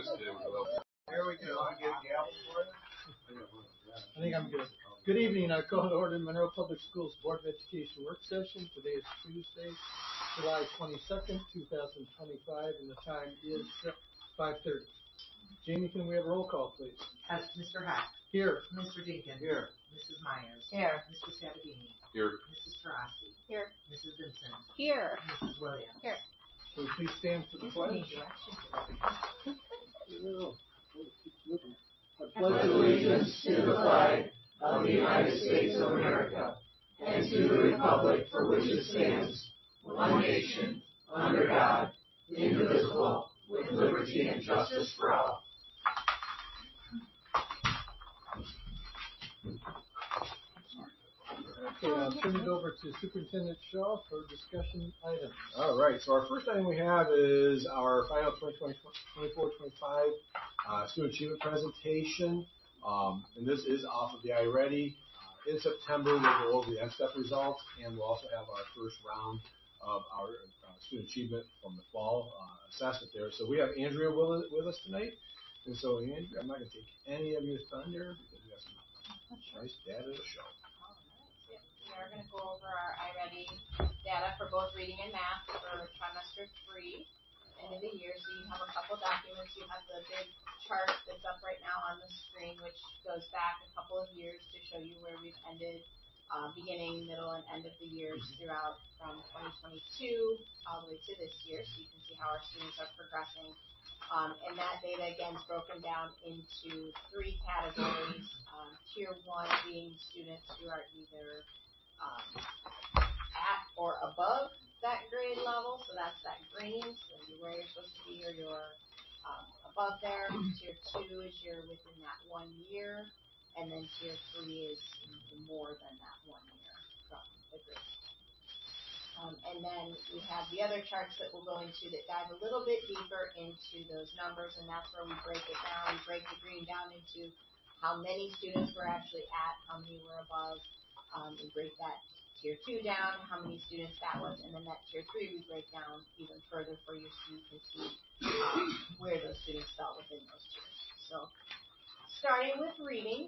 Here we go. I get the apple for you. I think I'm good. Good evening. I call to order Monroe Public Schools Board of Education work session. Today is Tuesday, July 22nd, 2025, and the time is 5:30. Jamie, can we have a roll call, please? Mr. Hack. Here. Mr. Deacon. Here. Mrs. Myers. Here. Mr. Sabatini. Here. Mrs. Tarasi. Here. Mrs. Vincent. Here. Mrs. Williams. Here. Will you please stand for the pledge? I pledge allegiance to the flag of the United States of America and to the republic for which it stands, one nation, under God, indivisible, with liberty and justice for all. Okay, I'll turn it over to Superintendent Shaw for discussion items. All right, so our first item we have is our final 2024-25 student achievement presentation, and this is off of the iReady. In September, we'll go over the NSTEP results, and we'll also have our first round of our student achievement from the fall assessment there. So we have Andrea with us tonight, and so Andrea, I'm not going to take any of your thunder because we got some nice data to show. We are going to go over our iReady data for both reading and math for trimester 3, end of the year. So you have a couple documents. You have the big chart that's up right now on the screen, which goes back a couple of years to show you where we've ended, beginning, middle, and end of the years throughout from 2022 all the way to this year. So you can see how our students are progressing. And that data, again, is broken down into 3 categories. Tier 1 being students who are either at or above that grade level, so that's that green, so you're where you're supposed to be or you're above there. Tier 2 is you're within that 1 year, and then Tier 3 is more than that 1 year from the grade. And then we have the other charts that we'll go into that dive a little bit deeper into those numbers, and that's where we break it down. We break the green down into how many students were actually at, how many were above. We break that Tier 2 down, how many students that was, and then that Tier 3 we break down even further for you so you can see where those students fell within those tiers. So starting with reading,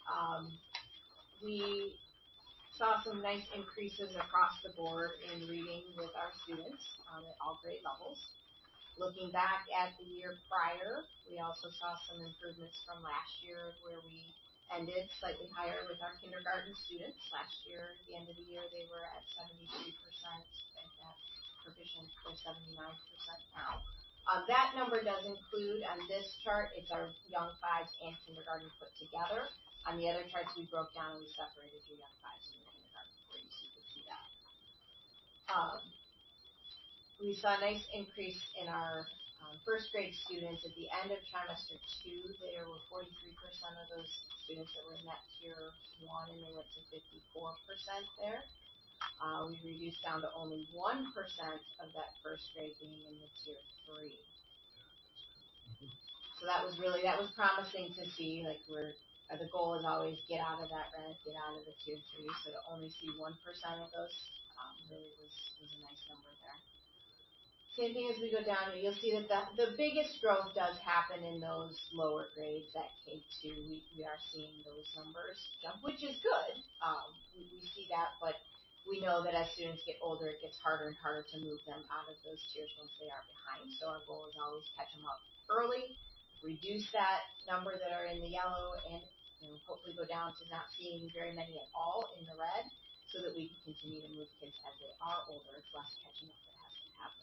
we saw some nice increases across the board in reading with our students at all grade levels. Looking back at the year prior, we also saw some improvements from last year where we ended slightly higher with our kindergarten students. Last year, at the end of the year, they were at 73%, and that provision for 79% now. That number does include, on this chart, it's our young 5s and kindergarten put together. On the other charts, we broke down and we separated your young 5s and your kindergarten for you so you could see that. We saw a nice increase in our first grade students. At the end of trimester 2, there were 43% of those students that were in that Tier 1, and they went to 54% there. We reduced down to only 1% of that first grade being in the Tier 3. So that was promising to see. Like the goal is always get out of that red, get out of the Tier 3. So to only see 1% of those really was a nice number there. Same thing as we go down here, you'll see that the biggest growth does happen in those lower grades at K2. We are seeing those numbers jump, which is good. We see that, but we know that as students get older, it gets harder and harder to move them out of those tiers once they are behind. So our goal is always catch them up early, reduce that number that are in the yellow, and hopefully go down to not seeing very many at all in the red, so that we can continue to move kids as they are older. It's less catching up that has to happen.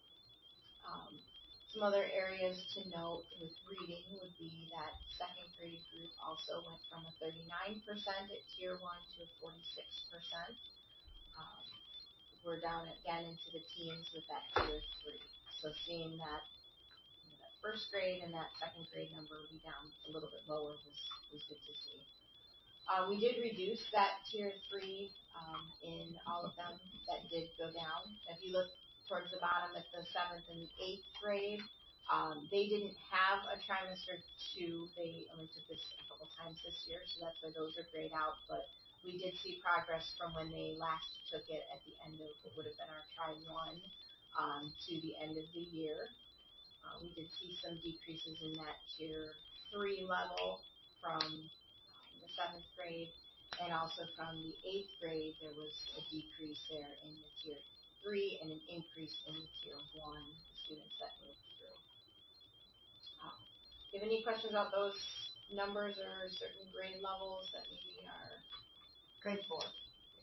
Some other areas to note with reading would be that second grade group also went from a 39% at Tier 1 to a 46%. We're down again into the teens with that Tier 3. So seeing that that first grade and that second grade number be down a little bit lower was good to see. We did reduce that Tier 3 in all of them. That did go down. If you look towards the bottom at the 7th and the 8th grade, they didn't have a trimester 2. They only took this a couple times this year, so that's why those are grayed out. But we did see progress from when they last took it at the end of what would have been our Tri 1 to the end of the year. We did see some decreases in that tier 3 level from the 7th grade, and also from the 8th grade, there was a decrease there in the tier 3 and an increase in the tier 1 students that moved through. Do you have any questions about those numbers or certain grade levels that maybe are? Grade 4. I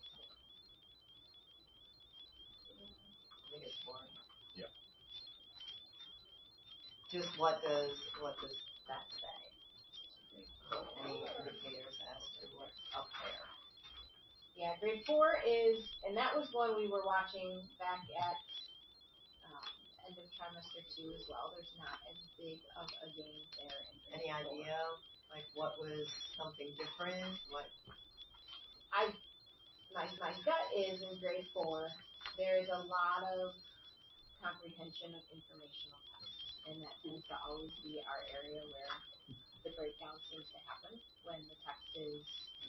think it's 4. Yeah. Just what does that say? Any indicators as to what's up there? Yeah, grade 4 is, and that was one we were watching back at end of trimester 2 as well. There's not as big of a gain there. Any idea, like what was something different? What? My gut is in grade 4, there is a lot of comprehension of informational tests, and that seems to always be our area where the breakdown seems to happen when the text is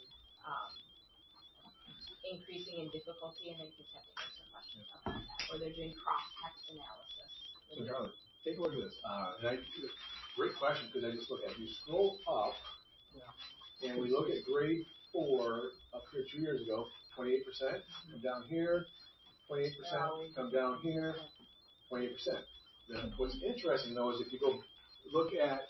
increasing in difficulty, and then kids have to answer questions about that, or they're doing cross-text analysis. So Charlotte, take a look at this. Great question, because I just look at it. You scroll up, and we look at grade 4 up here 2 years ago, 28%. Come down here, 28%. Come down here, 28%. Then what's interesting though is if you go look at,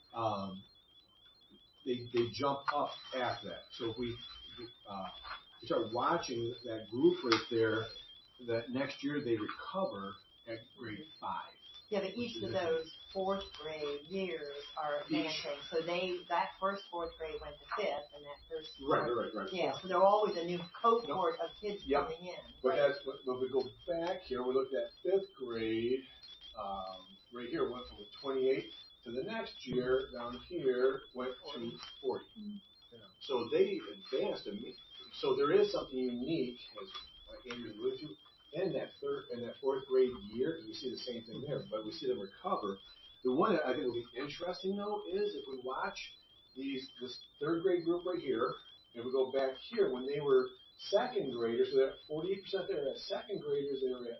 they jump up after that. So if we start watching that group right there, that next year they recover at grade 5. Yeah, but each of those 4th grade years are advancing. So that first 4th grade went to 5th, and that first Right. Yeah, so they're always a new cohort of kids coming in. But that's when we go back here, we looked at 5th grade. Right here went from 28 to the next year down here went to 40. So they advanced immediately. So there is something unique, as Andrew alluded to, in that 4th grade year. We see the same thing there, but we see them recover. The one that I think will be interesting though is if we watch this 3rd grade group right here, and we go back here when they were 2nd graders, so they're at 48% there. As 2nd graders, they were at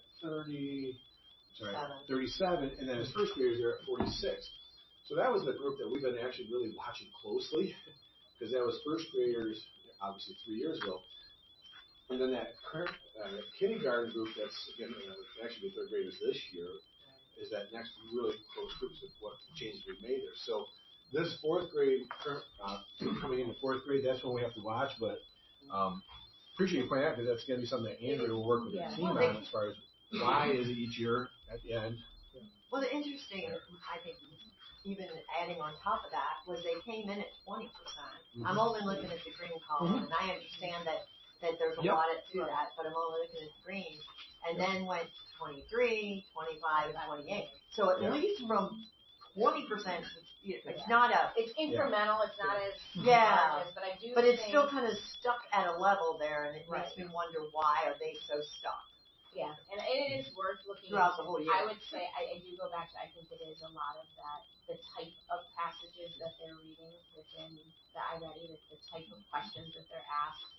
37, and then as 1st graders, they're at 46. So that was the group that we've been actually really watching closely, because that was 1st graders, obviously 3 years ago. And then that current kindergarten group that's, again, actually the 3rd graders this year, is that next really close groups of what changes we've made there. So this 4th grade, coming into 4th grade, that's when we have to watch, but appreciate you pointing out, because that's going to be something that Andrew will work with the team on as far as why is it each year at the end. Well, the interesting, I think, even adding on top of that, was they came in at 20%. I'm only looking at the green column, and I understand that there's a lot to that, but I'm only looking at the green. And then went 23, 25, and 28. So at least from 20%, it's not a... It's incremental, it's not as large, but I do But it's still kind of stuck at a level there, and it makes me wonder why are they so stuck. Yeah, and it is worth looking throughout the whole year. I would say, I do go back to, I think it is a lot of that, the type of passages that they're reading within the iReady, the type of questions that they're asked.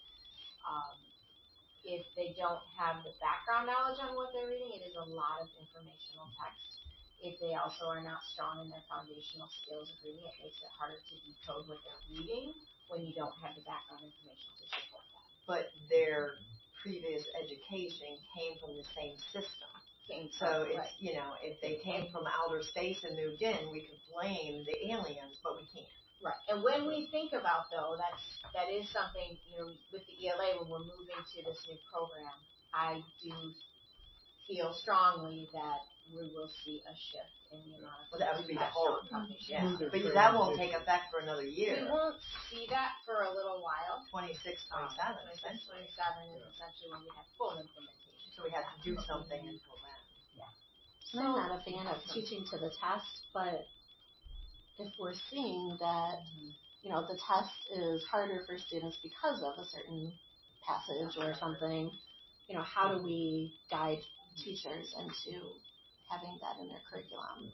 If they don't have the background knowledge on what they're reading, it is a lot of informational text. If they also are not strong in their foundational skills of reading, it makes it harder to decode what they're reading when you don't have the background information to support that. But their previous education came from the same system. So it's, if they came from outer space and moved in, we could blame the aliens, but we can't. Right. And when we think about, though, that is something, with the ELA, when we're moving to this new program, I do feel strongly that we will see a shift in the amount of... Well, that would be the hope. Yeah. But that won't take effect for another year. We won't see that for a little while. 26, 27. 26, 27 is essentially when we have full implementation. So we have to do something until then. Yeah. So I'm not a fan of teaching to the test, but if we're seeing that, the test is harder for students because of a certain passage or something, how do we guide teachers into having that in their curriculum?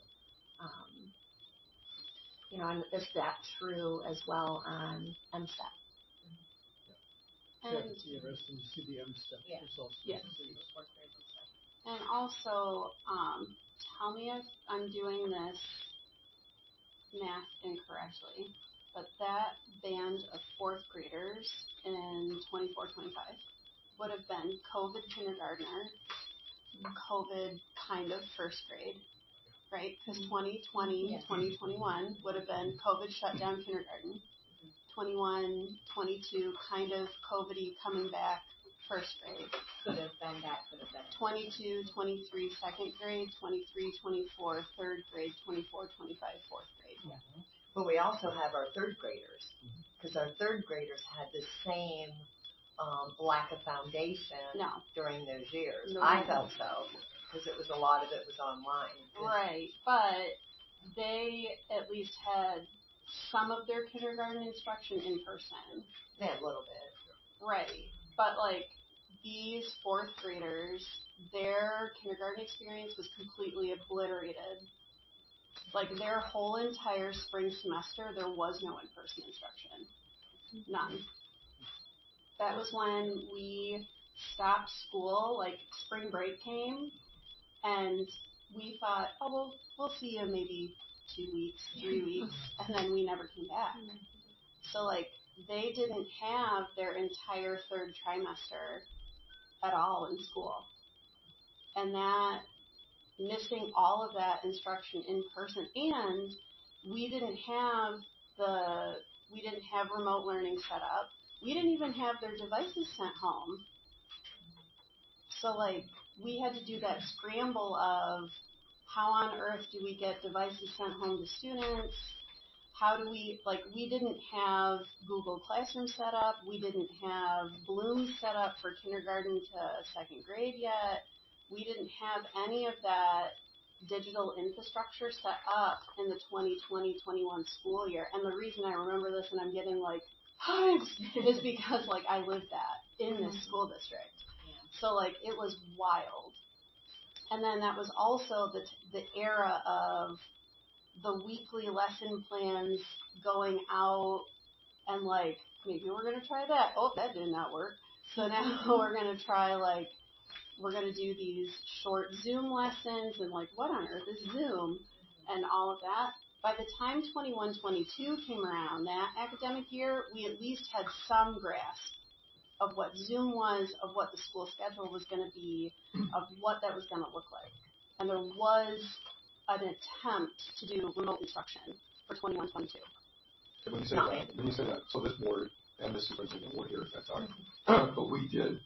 And is that true as well on MSTEP? Yeah, it's interesting to see the MSTEP results. Yeah. Yeah. And also, tell me if I'm doing this math incorrectly, but that band of fourth graders in 24-25 would have been COVID kindergartner, COVID kind of first grade, right? Because 2020, 2021 would have been COVID shut down kindergarten. 21, 22 kind of COVID-y coming back first grade. Could have been that, could have been. 22, 23 second grade, 23, 24 third grade, 24, 25 fourth grade. Yeah. But we also have our third graders, because our third graders had the same lack of foundation during those years. No. I felt so, because it was a lot of it was online. Right, but they at least had some of their kindergarten instruction in person. Yeah, a little bit. Right, but like these fourth graders, their kindergarten experience was completely obliterated. Like their whole entire spring semester, there was no in-person instruction. None. That was when we stopped school, like spring break came, and we thought, oh, we'll see you maybe 2 weeks, 3 weeks, and then we never came back. So like they didn't have their entire third trimester at all in school. And that missing all of that instruction in person, and we didn't have remote learning set up. We didn't even have their devices sent home. So like we had to do that scramble of how on earth do we get devices sent home to students? How do we, like, we didn't have Google Classroom set up. We didn't have Bloom set up for kindergarten to second grade yet. We didn't have any of that digital infrastructure set up in the 2020-21 school year. And the reason I remember this and I'm getting like hives is because like I lived that in this school district. So like it was wild. And then that was also the era of the weekly lesson plans going out and like, maybe we're going to try that. Oh, that did not work. So now we're going to try like, we're going to do these short Zoom lessons and like, what on earth is Zoom and all of that. By the time 21-22 came around, that academic year, we at least had some grasp of what Zoom was, of what the school schedule was going to be, of what that was going to look like. And there was an attempt to do remote instruction for 21-22. When you say that, so this board and this superintendent were here at that time, but we did.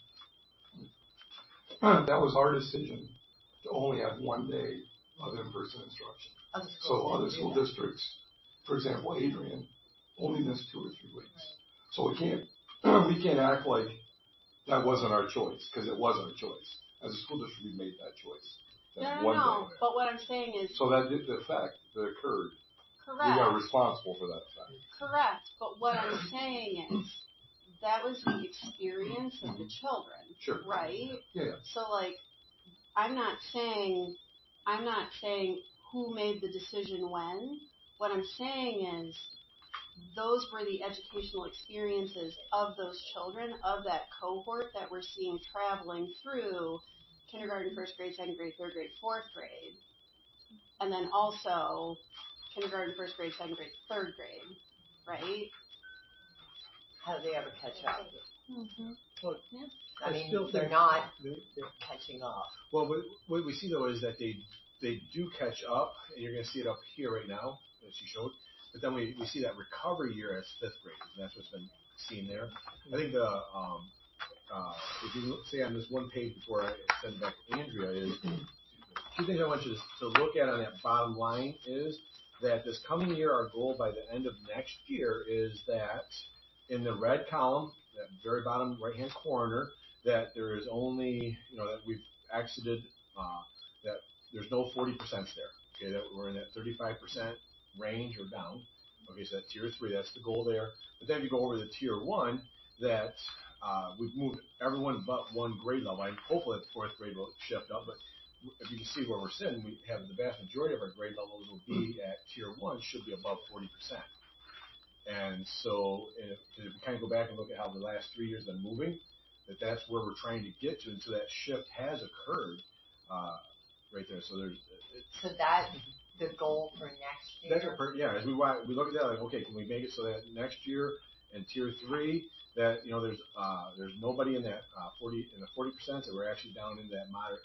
That was our decision to only have 1 day of in-person instruction. So other school districts, for example, Adrian, only missed 2 or 3 weeks. So we can't act like that wasn't our choice, because it was our choice. As a school district, we made that choice. No, but what I'm saying is... So that did the effect that occurred. Correct. We are responsible for that effect. Correct, but what I'm saying is that was the experience of the children, sure. Right? Yeah. So like, I'm not saying who made the decision when. What I'm saying is those were the educational experiences of those children, of that cohort that we're seeing traveling through kindergarten, first grade, second grade, third grade, fourth grade, and then also kindergarten, first grade, second grade, third grade, right? How do they ever catch up? Mm-hmm. Well, yeah. I mean, they're not catching up. Well, what we see though is that they do catch up, and you're going to see it up here right now, as you showed. But then we see that recovery year as fifth graders, and that's what's been seen there. I think if you say on this one page before I send it back to Andrea, is 2 things I want you to look at on that bottom line is that this coming year, our goal by the end of next year is that in the red column, that very bottom right-hand corner, that there is only, that we've exited, that there's no 40% there. Okay, that we're in that 35% range or down. Okay, so that's tier 3, that's the goal there. But then if you go over to tier 1, that we've moved everyone but one grade level. And hopefully the fourth grade will shift up, but if you can see where we're sitting, we have the vast majority of our grade levels will be at tier 1, should be above 40%. And so if we kind of go back and look at how the last 3 years have been moving, that's where we're trying to get to. And so that shift has occurred right there. So So that's the goal for next year? As we look at that, like, okay, can we make it so that next year in tier 3, that, there's nobody in that 40%, that we're actually down in that moderate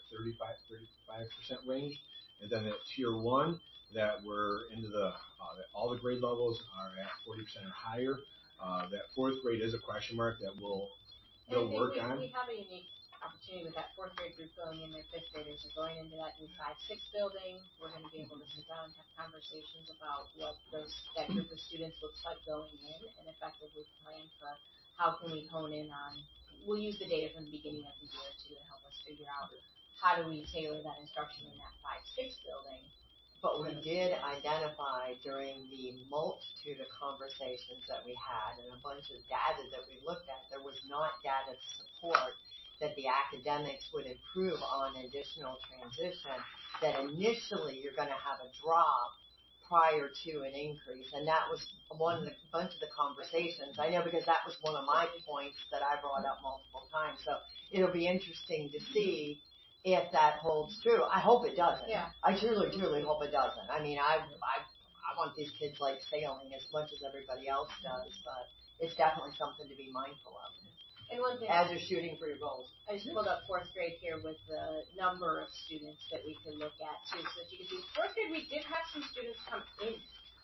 35% range. And then at tier 1, that we're into that all the grade levels are at 40% or higher. That 4th grade is a question mark that we'll work on. We have a unique opportunity with that 4th grade group going in, their 5th graders are going into that new 5-6 building. We're going to be able to sit down and have conversations about what that group of students looks like going in, and effectively plan for how can we hone in on. We'll use the data from the beginning of the year to help us figure out how do we tailor that instruction in that 5-6 building. But we did identify during the multitude of conversations that we had and a bunch of data that we looked at, there was not data to support that the academics would improve on additional transition, that initially you're going to have a drop prior to an increase. And that was bunch of the conversations. I know because that was one of my points that I brought up multiple times. So it'll be interesting to see if that holds true. I hope it doesn't. Yeah. I truly, truly hope it doesn't. I mean, I want these kids like sailing as much as everybody else does, but it's definitely something to be mindful of. And one thing, as you're shooting for your goals. I just pulled up 4th grade here with the number of students that we can look at too, so that you can see 4th grade we did have some students come in.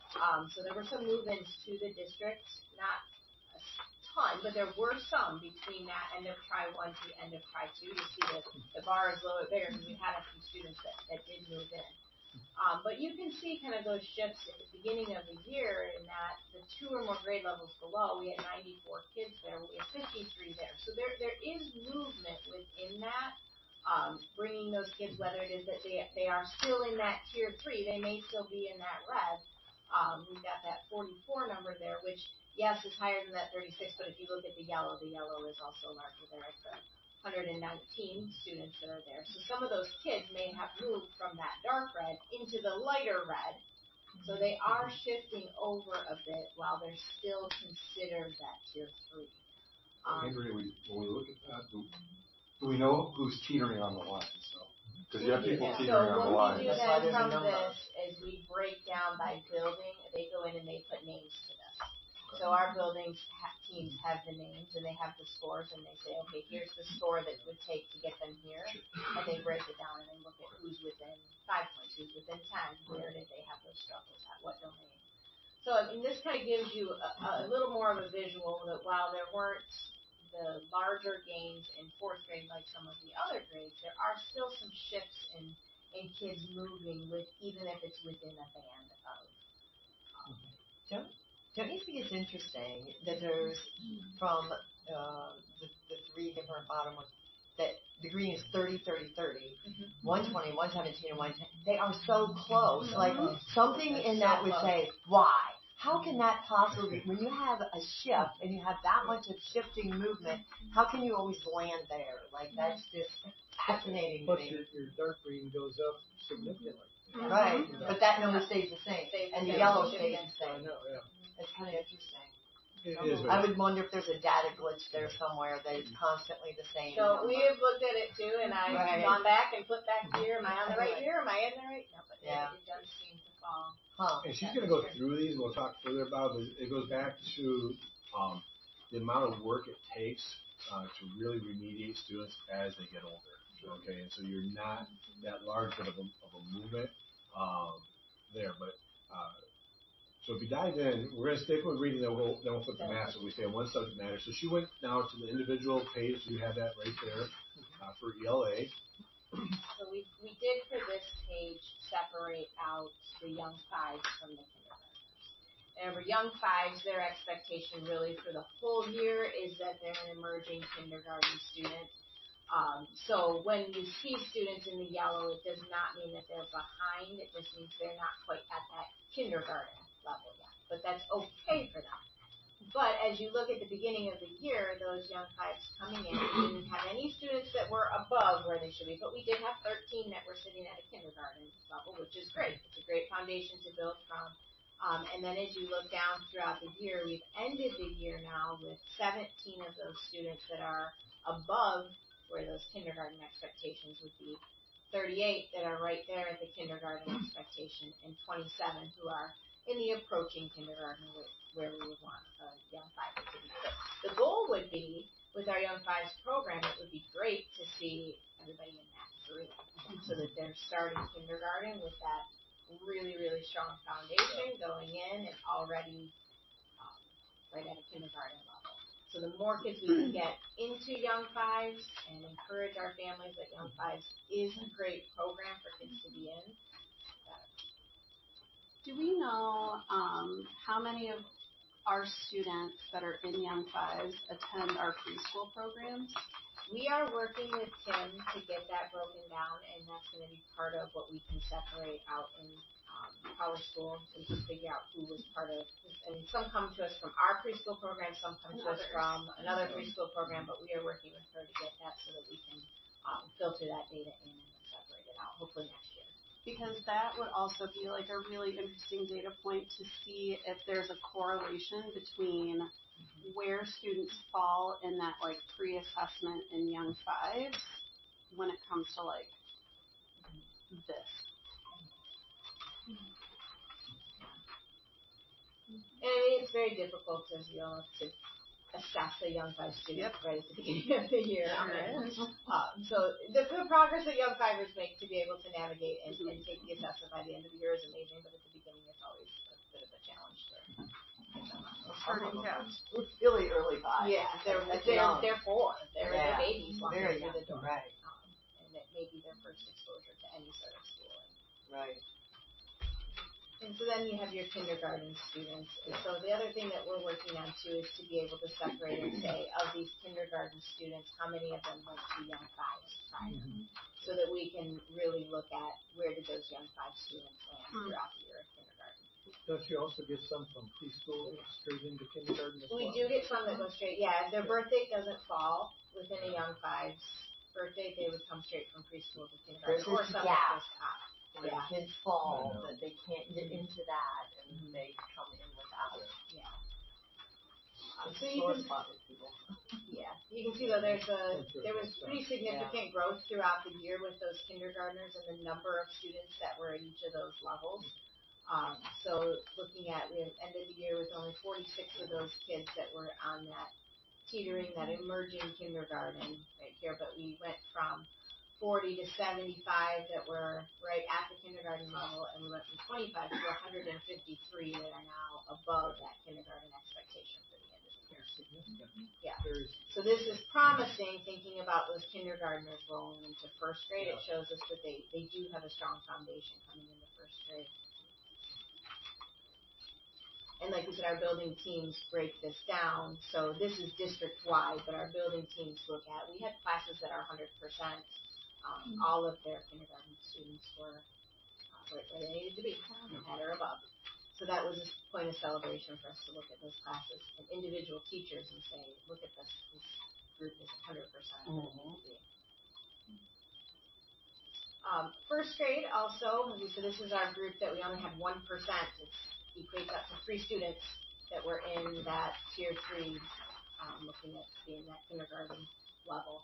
So there were some move-ins to the district, not a ton, but there were some between that end of try 1 to the end of try 2. You see the bar is a little bit bigger because we had a few students that did move in. But you can see kind of those shifts at the beginning of the year in that the 2 or more grade levels below, we had 94 kids there, we had 53 there. So there is movement within that, bringing those kids, whether it is that they are still in that tier 3, they may still be in that red. We've got that 44 number there, which, yes, is higher than that 36, but if you look at the yellow is also larger there at the 119 students that are there. So some of those kids may have moved from that dark red into the lighter red. So they are shifting over a bit while they're still considered that tier 3. Andrea, when we look at that, do we know who's teetering on the line? Because you have people teetering on the line. So what we do then from this is we break down by building. They go in and they put names to this. So our buildings teams have the names and they have the scores, and they say, okay, here's the score that it would take to get them here, and they break it down and they look at who's within 5 points, who's within 10, where did they have those struggles at, what domain. So I mean, this kind of gives you a little more of a visual that while there weren't the larger gains in 4th grade like some of the other grades, there are still some shifts in kids moving with, even if it's within a band of. Don't you think it's interesting that there's from the 3 different bottom ones, that the green is 30, 30, 30, 120, 117, and 110. They are so close. Like something in that would say, why? How can that possibly, when you have a shift and you have that much of shifting movement, how can you always land there? Like that's just fascinating to me. Plus your dark green goes up significantly. Right, but that number stays the same, and the yellow stays the I same. know, yeah. It's kind of interesting. It is. I would wonder if there's a data glitch there somewhere that is constantly the same. So we have looked at it too, and I've gone back and flipped back here. Am I on the right here? Am I in the right? No, but it does seem to fall. And she's going to go through these. We'll talk further about it. It goes back to the amount of work it takes to really remediate students as they get older. Okay, and so you're not that large bit of a movement there. But so if you dive in, we're going to stick with reading, then we'll flip the math. So we stay on one subject matter. So she went now to the individual page. You have that right there for ELA. So we did for this page separate out the young 5s from the kindergartners. And for young 5s, their expectation really for the whole year is that they're an emerging kindergarten student. So when you see students in the yellow, it does not mean that they're behind. It just means they're not quite at that kindergarten level yet. But that's okay for them. But as you look at the beginning of the year, those young 5s coming in, we didn't have any students that were above where they should be, but we did have 13 that were sitting at a kindergarten level, which is great. It's a great foundation to build from. And then as you look down throughout the year, we've ended the year now with 17 of those students that are above where those kindergarten expectations would be. 38 that are right there at the kindergarten expectation, and 27 who are in the approaching kindergarten where we would want a young fiver to be. But the goal would be, with our Young Fives program, it would be great to see everybody in that 3, so that they're starting kindergarten with that really, really strong foundation going in and already right at a kindergarten level. So the more kids we can get into Young Fives and encourage our families that Young Fives is a great program for kids to be in. Do we know how many of our students that are in Young Fives attend our preschool programs? We are working with Tim to get that broken down, and that's going to be part of what we can separate out in Power School and to figure out who was part of. I mean, some come to us from our preschool program, some come to us from another preschool program, but we are working with her to get that so that we can filter that data in and separate it out, hopefully next year. Because that would also be like a really interesting data point to see if there's a correlation between where students fall in that like pre-assessment in Young Fives when it comes to like this. And I mean, it's very difficult, as you all know, to assess a Young Five student right at the beginning of the year. So the progress that Young Fivers make to be able to navigate and take the assessment by the end of the year is amazing, but at the beginning it's always a bit of a challenge to get them up. Really early 5. Yeah, they're 4. They're babies walking Very through the door. Right. And it may be their first exposure to any sort of schooling. Right. And so then you have your kindergarten students. And so the other thing that we're working on too is to be able to separate and say, of these kindergarten students, how many of them went to Young Fives prior? So that we can really look at where did those Young Five students land throughout the year of kindergarten. Don't you also get some from preschool straight into kindergarten as well? We do get some that go straight, if their birth date doesn't fall within a Young Fives birthday, they would come straight from preschool to kindergarten. There's Or some that just when kids fall, that they can't get into that, and they come in without it. Yeah. So you can people. Yeah, you can see though there was pretty significant growth throughout the year with those kindergartners and the number of students that were at each of those levels. So looking at, we ended the year with only 46 of those kids that were on that teetering, that emerging kindergarten right here, but we went from 40 to 75 that were right at the kindergarten level, and we went from 25 to 153 that are now above that kindergarten expectation for the end of the year. Yeah. So this is promising, thinking about those kindergartners rolling into first grade. It shows us that they do have a strong foundation coming into first grade. And like we said, our building teams break this down. So this is district-wide, but our building teams look at, we have classes that are 100%. All of their kindergarten students were right where they needed to be, at or above. So that was a point of celebration for us to look at those classes and individual teachers and say, look at this group is 100% where they need to be. First grade also, so this is our group that we only had 1%. It equates up to 3 students that were in that tier 3, looking at being that kindergarten level.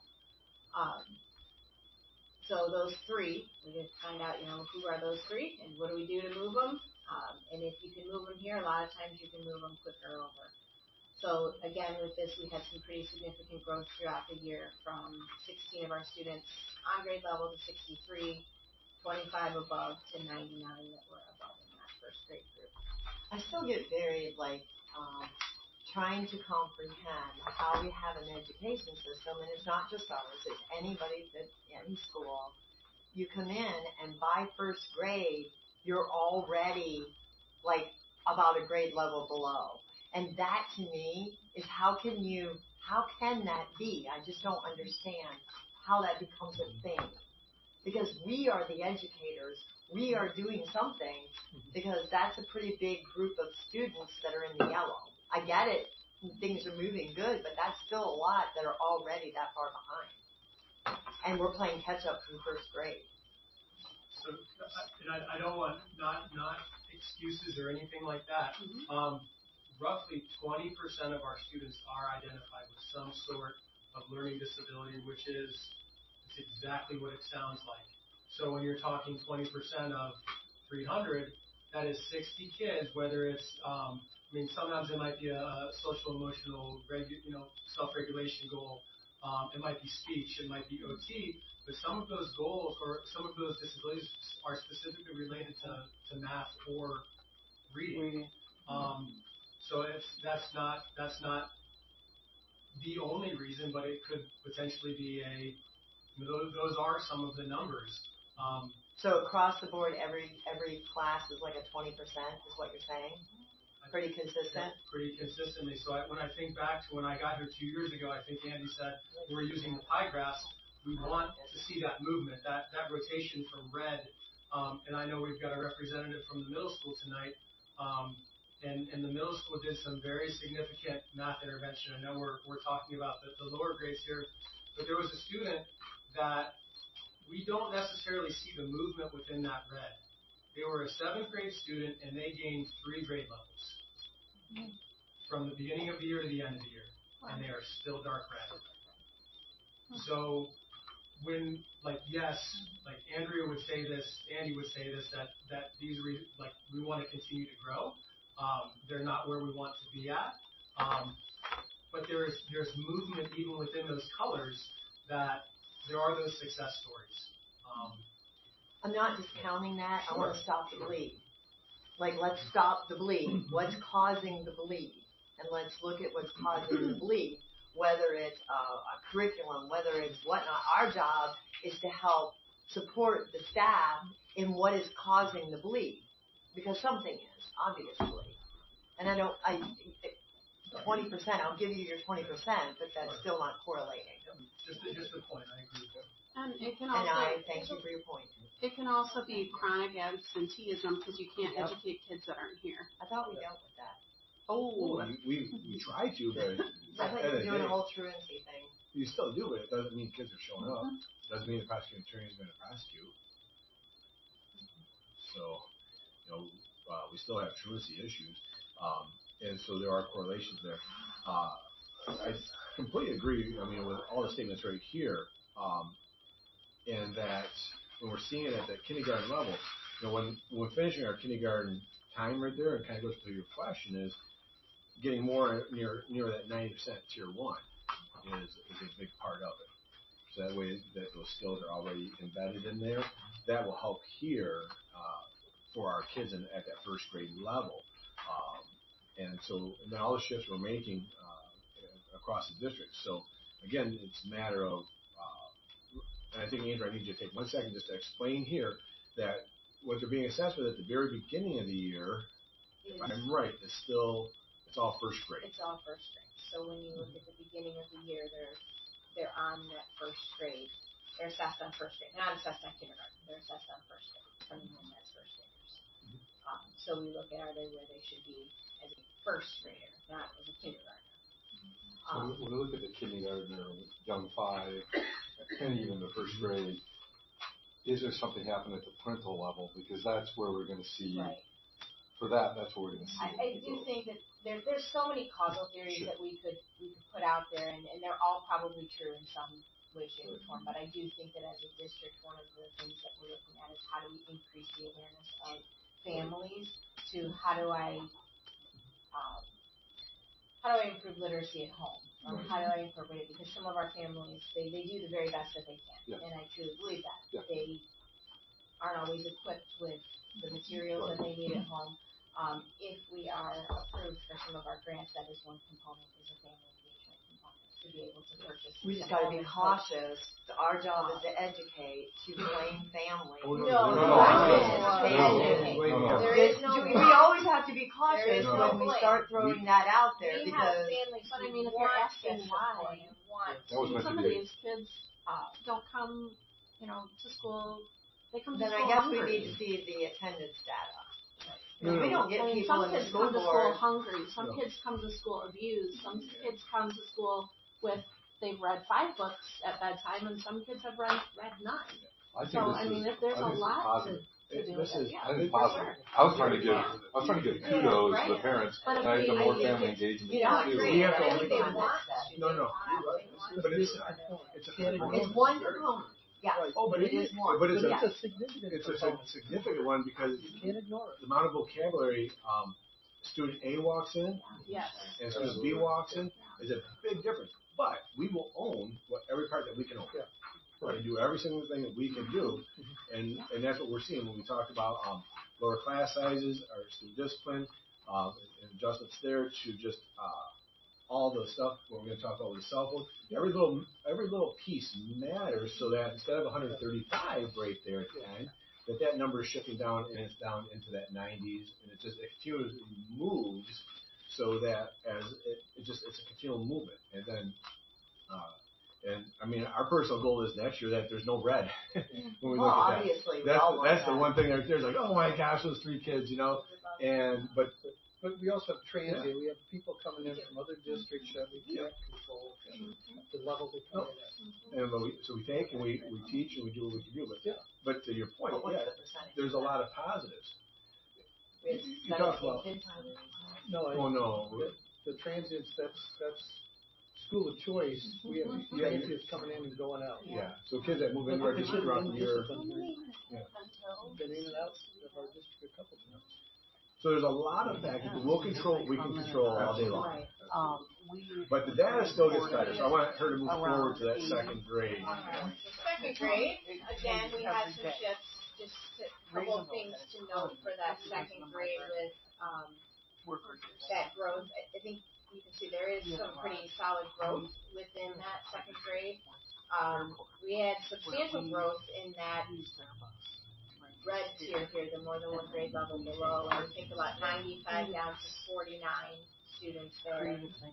So those 3, we did find out, who are those 3 and what do we do to move them? And if you can move them here, a lot of times you can move them quicker over. So again, with this, we had some pretty significant growth throughout the year from 16 of our students on grade level to 63, 25 above to 99 that were above in that first grade group. I still get very, trying to comprehend how we have an education system, and it's not just ours, it's anybody that's in school. You come in, and by first grade, you're already, about a grade level below. And that, to me, is how can that be? I just don't understand how that becomes a thing. Because we are the educators. We are doing something, because that's a pretty big group of students that are in the yellow. I get it. Things are moving good, but that's still a lot that are already that far behind. And we're playing catch up from first grade. So, and I don't want, not excuses or anything like that. Roughly 20% of our students are identified with some sort of learning disability, which is exactly what it sounds like. So when you're talking 20% of 300, that is 60 kids, whether it's, sometimes it might be a social emotional, self-regulation goal. It might be speech, it might be OT, but some of those goals or some of those disabilities are specifically related to math or reading. So that's not the only reason, but it could potentially be those are some of the numbers. So across the board, every class is like a 20%, is what you're saying? Pretty consistent? Yeah, pretty consistently. So when I think back to when I got here 2 years ago, I think Andy said we're using the pie graphs. We want to see that movement, that rotation from red. And I know we've got a representative from the middle school tonight. And the middle school did some very significant math intervention. I know we're talking about the lower grades here, but there was a student that we don't necessarily see the movement within that red. They were a 7th grade student, and they gained 3 grade levels from the beginning of the year to the end of the year, and they are still dark red. So when, Andrea would say this, Andy would say this, that these we want to continue to grow. They're not where we want to be at, but there's movement even within those colors that there are those success stories. I'm not discounting that. I want to stop the bleed. Let's stop the bleed. What's causing the bleed? And let's look at what's causing the bleed, whether it's a curriculum, whether it's whatnot. Our job is to help support the staff in what is causing the bleed, because something is, obviously. And 20%, I'll give you your 20%, but that's still not correlating. Just a point, I agree with that. And it can And also, I thank you for your point. it can also be chronic absenteeism because you can't educate kids that aren't here. I thought we dealt with that. Oh, We try to, but I thought you were doing a whole truancy thing. you still do it. It doesn't mean kids are showing up. It doesn't mean the prosecuting attorney is going to prosecute. So, we still have truancy issues. And so there are correlations there. I completely agree, with all the statements right here. And that when we're seeing it at that kindergarten level, when we're finishing our kindergarten time right there, and kind of goes to your question, is getting more near that 90% tier 1 is a big part of it. So that way that those skills are already embedded in there. That will help here for our kids at that 1st grade level. And then all the shifts we're making across the district. So again, it's a matter of, and I think, Andrew, I need you to take 1 second just to explain here that what they're being assessed with at the very beginning of the year, if I'm right, it's all 1st grade. It's all 1st grade. So when you look at the beginning of the year, they're on that 1st grade. They're assessed on 1st grade. They're not assessed on kindergarten. They're assessed on 1st grade, coming in as 1st graders. So we look at, are they where they should be as a 1st grader, not as a kindergartner. So when we look at the kindergartner, young 5, and even the 1st grade, is there something happening at the parental level? Because that's where we're going to see. Right. For that, that's what we're going to see. I do think that there's so many causal theories that we could put out there, and they're all probably true in some way, shape, or form. But I do think that as a district, one of the things that we're looking at is how do we increase the awareness of families to how do I improve literacy at home? Or how do I incorporate it? Because some of our families, they do the very best that they can, and I truly believe that. They aren't always equipped with the materials that they need at home. If we are approved for some of our grants, that is one component, is a family engagement component, to be able to purchase. We just got to be cautious. Our job is to educate, to blame family. No. There is no. We always have to be cautious when we start throwing that out there, we because. Have families but I mean, if you're asking why, some of these kids don't come, to school. They come to then school I guess hungry. we need to see the attendance data. No. We don't get people in the school board. Some kids come to school hungry. Some kids come to school abused. Some kids come to school with, they've read 5 books at bedtime, and some kids have read 9. If there's a lot to do with it, I think positive. Sure. I was trying to give kudos to the parents, and I think the more family engagement. No. But it's one component. Yeah. Right. Oh, but it is one. But it's But it's a significant it's a component. significant one because You can't ignore it. the amount of vocabulary student A walks in Yes. and student B walks in is a big difference. But we will own every part that we can own. Yeah. We're going to do every single thing that we can do, and that's what we're seeing when we talk about lower class sizes, our student discipline, and adjustments there to just all the stuff where we're going to talk about with the cell phone. Every little piece matters so that instead of 135 right there at the end, that number is shifting down and it's down into that 90s, and it continuously moves so that it's a continual movement. And then, our personal goal is next year that there's no red when we look at that. Obviously, That's the one thing right there is like, oh my gosh, those 3 kids, But we also have transient. Yeah. We have people coming in from other districts that we can't control the level they come in at. And so we take and we teach and we do what we can do. But to your point, there's a lot of positives. You talk about no. The transients, that's school of choice. We have transients coming in and going out. Yeah. So kids that move into our district throughout the year. Been in and out of our district a couple times. So there's a lot of factors, but we can control all day long. Right. But the data still gets better, so I want her to move forward to that second grade. Second grade, again, we had some shifts, just a couple of things to note for that second grade with that growth. I think you can see there is some pretty solid growth within that second grade. We had substantial growth in that red tier here, the more than one grade level below, and we think about 95 down to 49 students there.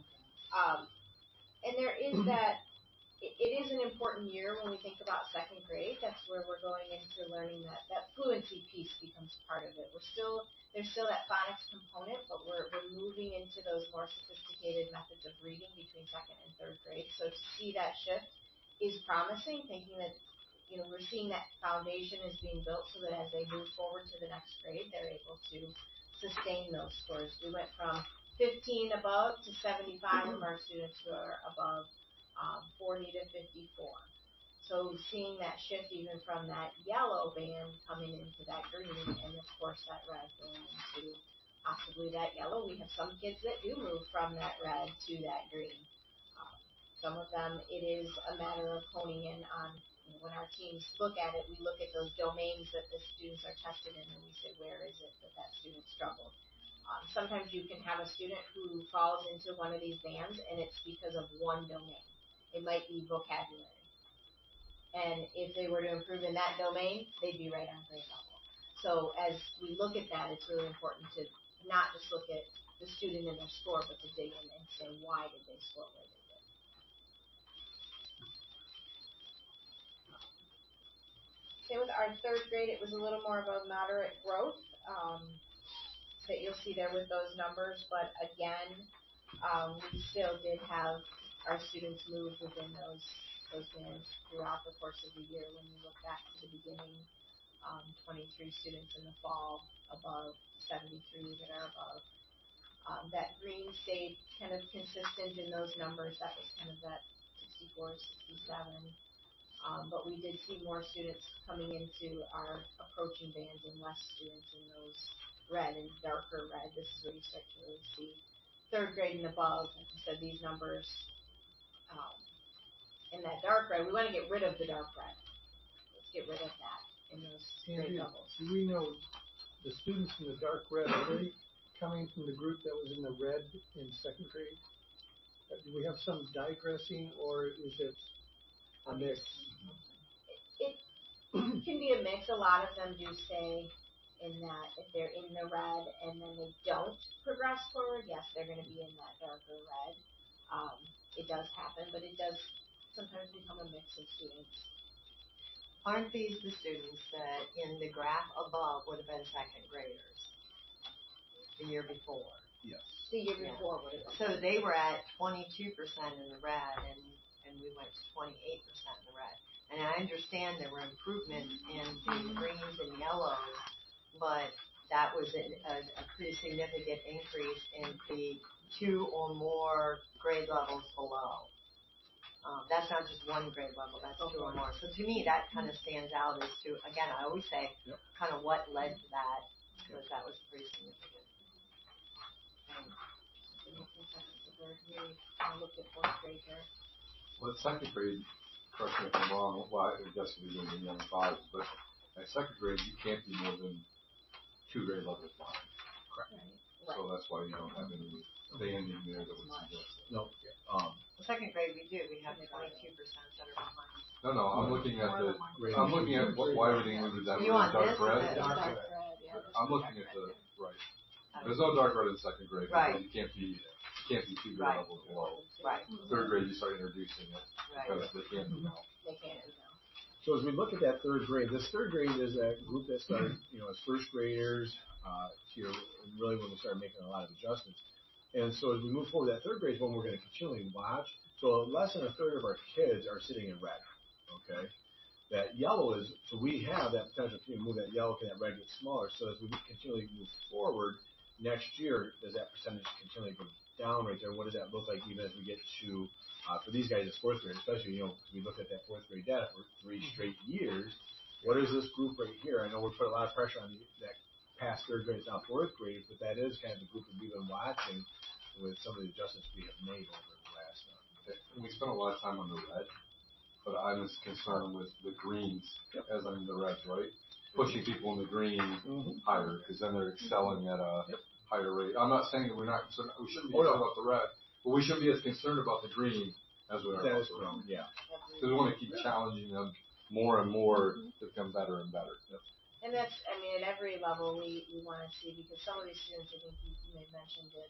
And there is that, it is an important year when we think about second grade. That's where we're going into learning that fluency piece becomes part of it. There's still that phonics component, but we're moving into those more sophisticated methods of reading between second and third grade. So to see that shift is promising, thinking that we're seeing that foundation is being built so that as they move forward to the next grade, they're able to sustain those scores. We went from 15 above to 75 of our students who are above 40 to 54. So seeing that shift even from that yellow band coming into that green, and of course that red going into possibly that yellow. We have some kids that do move from that red to that green. Some of them, it is a matter of honing in on, when our teams look at it, we look at those domains that the students are tested in, and we say, where is it that student struggled? Sometimes you can have a student who falls into one of these bands, and it's because of one domain. It might be vocabulary. And if they were to improve in that domain, they'd be right on grade level. So as we look at that, it's really important to not just look at the student and their score, but to dig in and say, why did they score where they did? Same with our third grade, it was a little more of a moderate growth that you'll see there with those numbers, but again, we still did have our students move within those bands throughout the course of the year. When you look back to the beginning, 23 students in the fall above, 73 that are above. That green stayed kind of consistent in those numbers. That was kind of that 64, 67. But we did see more students coming into our approaching bands and less students in those red and darker red. This is where you start to really see third grade and above. Like I said, these numbers in that dark red, we want to get rid of the dark red. Let's get rid of that in those grade levels. Do we know the students in the dark red, are they coming from the group that was in the red in second grade? Do we have some digressing, or is it a mix? It can be a mix. A lot of them do stay in that. If they're in the red and then they don't progress forward, yes, they're going to be in that darker red. It does happen, but it does sometimes become a mix of students. Aren't these the students that in the graph above would have been second graders the year before? Yes. The year before would have been. So they were at 22% in the red, and we went to 28% in the red. And I understand there were improvements in the greens and yellows, but that was a pretty significant increase in the 2 or more grade levels below. That's not just one grade level, that's two or more. So to me, that kind of stands out as to, again, I always say, kind of what led to that, because that was pretty significant. I looked at fourth grade here. Well, at second grade, correct me if I'm wrong, well, I guess we're doing the young fives, but at second grade, you can't be more than 2 grade levels behind. Correct. Right. So that's why you don't have any banding there that would suggest that. No. The second grade, we do, we have 22% that are behind. No, I'm looking at why would they include that? You want dark this red? or Dark that? red. I'm looking at the, right. There's no dark red in second grade, Right. because you can't be 2 grade Right. levels below. Right, Third grade, you start introducing it, right. because they can't be now. They can't do now. So as we look at that third grade, this third grade is that group that started, as first graders, here, and really when we started making a lot of adjustments. And so as we move forward, that third grade is when we're going to continually watch. So less than a third of our kids are sitting in red, okay? That yellow is, so we have that potential to move that yellow, can that red get smaller? So as we continually move forward, next year, does that percentage continually go down right there? What does that look like even as we get to, for these guys, it's fourth grade, especially, we look at that fourth grade data for 3 straight years. What is this group right here? I know we put a lot of pressure on that past third grade, it's now fourth grade, but that is kind of the group that we've been watching with some of the adjustments we have made over the last And we spent a lot of time on the red, but I'm as concerned with the greens as I'm the reds, right? Pushing people in the green higher, because then they're excelling at a higher rate. I'm not saying that we shouldn't be concerned about the red, but we should be as concerned about the green as we are about the red. Yeah. Because we want to keep challenging them more and more to become better and better. And that's, I mean, at every level we want to see, because some of these students, I think you may have mentioned it,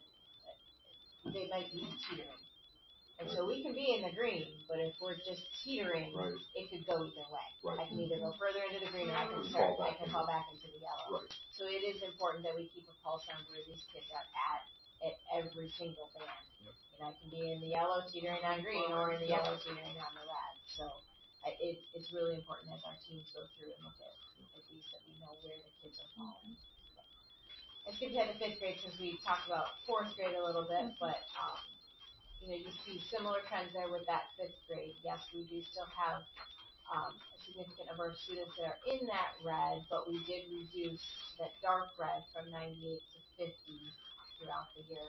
they might be teetering. And so we can be in the green, but if we're just teetering, it could go either way. Right. I can either go further into the green or I can fall back into the yellow. Right. So it is important that we keep a pulse on where these kids are at every single band. Yep. And I can be in the yellow teetering on green or in the yellow teetering on the red. So it's really important as our teams go through and look at these that we know where the kids are falling. Let's get ahead to fifth grade since we talked about fourth grade a little bit, but you see similar trends there with that fifth grade. Yes, we do still have a significant number of students that are in that red, but we did reduce that dark red from 98 to 50 throughout the year.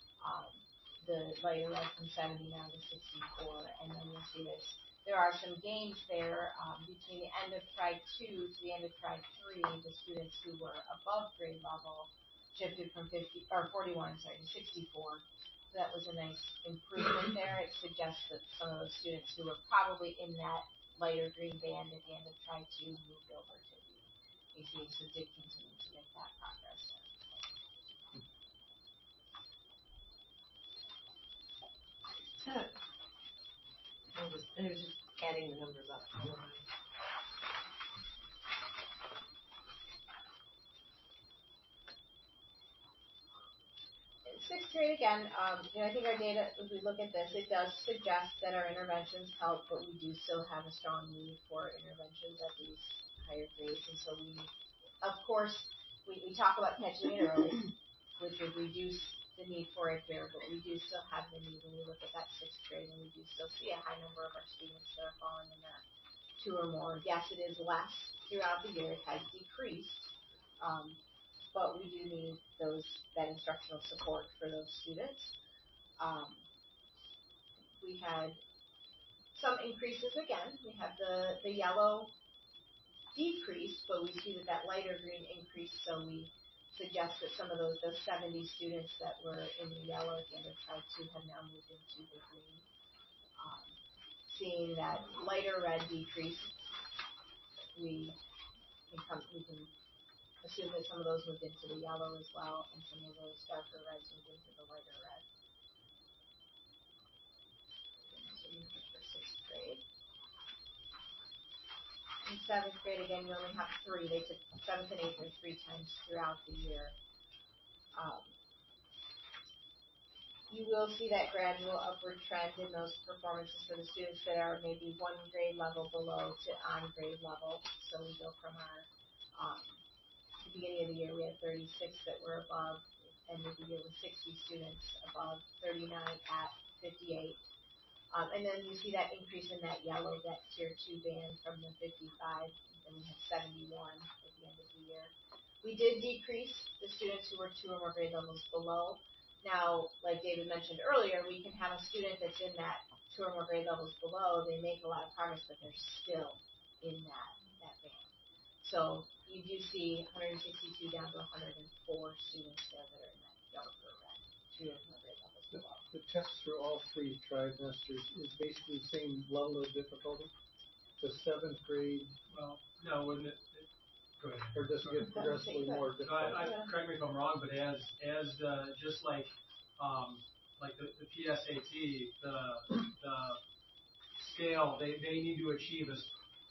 The lighter red from 70 down to 64, and then you'll see there are some gains there between the end of Tri 2 to the end of Tri 3. The students who were above grade level shifted from 41 to 64. So that was a nice improvement there. It suggests that some of those students who were probably in that lighter green band at the end of Tri 2 moved over to the ACA, so did continue to make that progress. And it was just adding the numbers up. Sixth grade again, I think our data, as we look at this, it does suggest that our interventions help, but we do still have a strong need for interventions at these higher grades. And so we, of course, we talk about catching it early, which would reduce the need for it here, but we do still have the need when we look at that sixth grade, and we do still see a high number of our students that are falling in that 2 or more. Yes, it is less throughout the year. It has decreased. But we do need that instructional support for those students. We had some increases again. We have the yellow decreased, but we see that lighter green increased, so we suggest that some of those 70 students that were in the yellow at the end of Tri 2 have now moved into the green. Seeing that lighter red decrease, we can assume that some of those moved into the yellow as well, and some of those darker reds moved into the lighter red. So you have for sixth grade. In seventh grade, again, you only have 3. They took seventh and eighth 3 times throughout the year. You will see that gradual upward trend in those performances for the students that are maybe 1 grade level below to on grade level. So we go from our the beginning of the year, we had 36 that were above, ended the year with 60 students above, 39 at 58. And then you see that increase in that yellow, that tier 2 band from the 55, and we have 71 at the end of the year. We did decrease the students who were 2 or more grade levels below. Now, like David mentioned earlier, we can have a student that's in that 2 or more grade levels below. They make a lot of progress, but they're still in that band. So you do see 162 down to 104 students there that are in that darker red, 2 or more grade levels below. The test for all 3 trimesters is basically the same level of difficulty. The 7th grade. Well, no, wouldn't it? Go ahead. Or does it get progressively more difficult? Correct me if I'm wrong, but as just like the PSAT, the scale they need to achieve as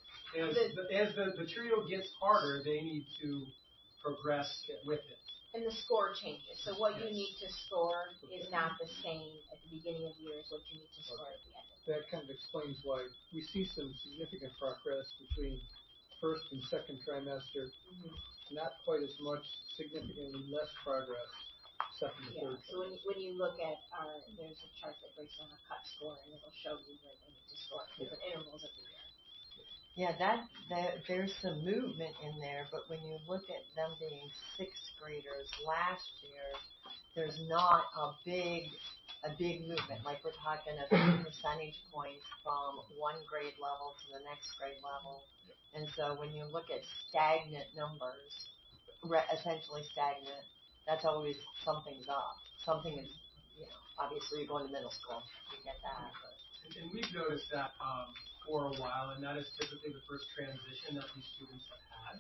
the material gets harder, they need to progress with it. And the score changes. So what you need to score is not the same at the beginning of the year as what you need to score at the end. That kind of explains why we see some significant progress between first and second trimester. Not quite as much, significantly less progress second and third. So when you look at there's a chart that breaks down a cut score, and it'll show you where they need to score at different intervals of the year. Yeah, there's some movement in there, but when you look at them being 6th graders last year, there's not a big movement. Like we're talking a few percentage points from one grade level to the next grade level. And so when you look at stagnant numbers, essentially stagnant, that's always something's up. Something is, obviously you're going to middle school, you get that. But. And we've noticed that for a while, and that is typically the first transition that these students have had.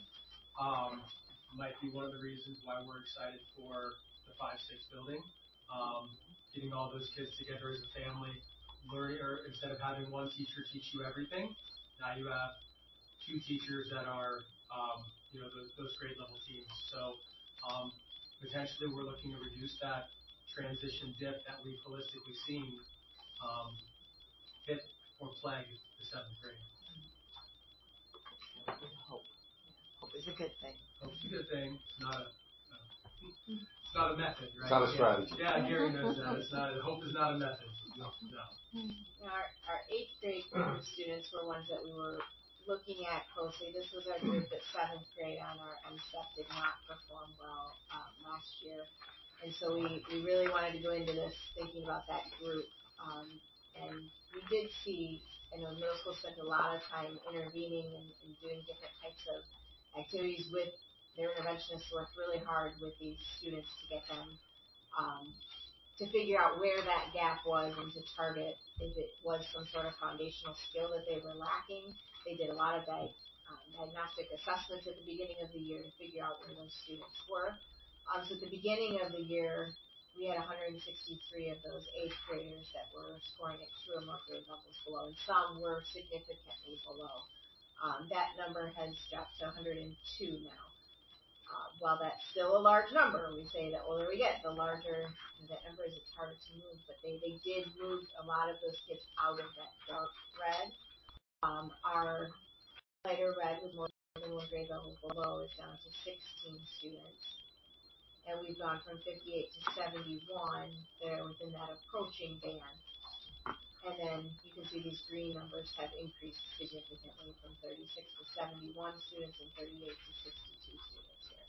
Might be one of the reasons why we're excited for the 5-6 building. Getting all those kids together as a family, learning, or instead of having one teacher teach you everything, now you have 2 teachers that are, those grade level teams. So potentially we're looking to reduce that transition dip that we've holistically seen hit or plague the 7th grade. Hope is a good thing. Hope's a good thing. It's not a method, right? It's not a strategy. Yeah, Gary knows that. Hope is not a method. No. Our 8th grade group of students were ones that we were looking at closely. This was our group that 7th grade on our MSTEP did not perform well last year. And so we really wanted to go into this thinking about that group. And we did see, middle school spent a lot of time intervening and doing different types of activities with their interventionists, worked really hard with these students to get them to figure out where that gap was and to target if it was some sort of foundational skill that they were lacking. They did a lot of diagnostic assessments at the beginning of the year to figure out where those students were. So at the beginning of the year, we had 163 of those 8th graders that were scoring at 2 or more grade levels below, and some were significantly below. That number has dropped to 102 now. While that's still a large number, we say that older we get, the larger that number is, it's harder to move, but they did move a lot of those kids out of that dark red. Our lighter red with more than 1 grade level below is down to 16 students. And we've gone from 58 to 71 there within that approaching band. And then you can see these green numbers have increased significantly from 36 to 71 students and 38 to 62 students here.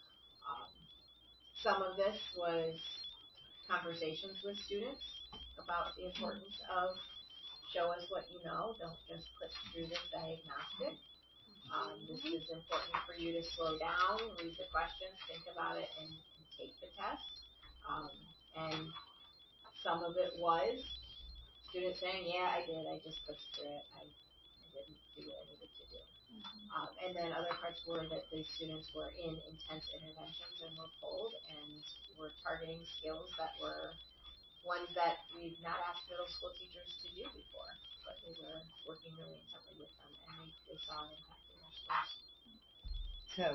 Some of this was conversations with students about the importance of show us what you know, don't just click through this diagnostic. This is important for you to slow down, read the questions, think about it, and take the test. And some of it was students saying, yeah, I did, I just clicked through it, I didn't do what I needed to do. And then other parts were that the students were in intense interventions and were pulled and were targeting skills that were ones that we've not asked middle school teachers to do before, but they were working really intently with them, and they saw an impact in their scores. So,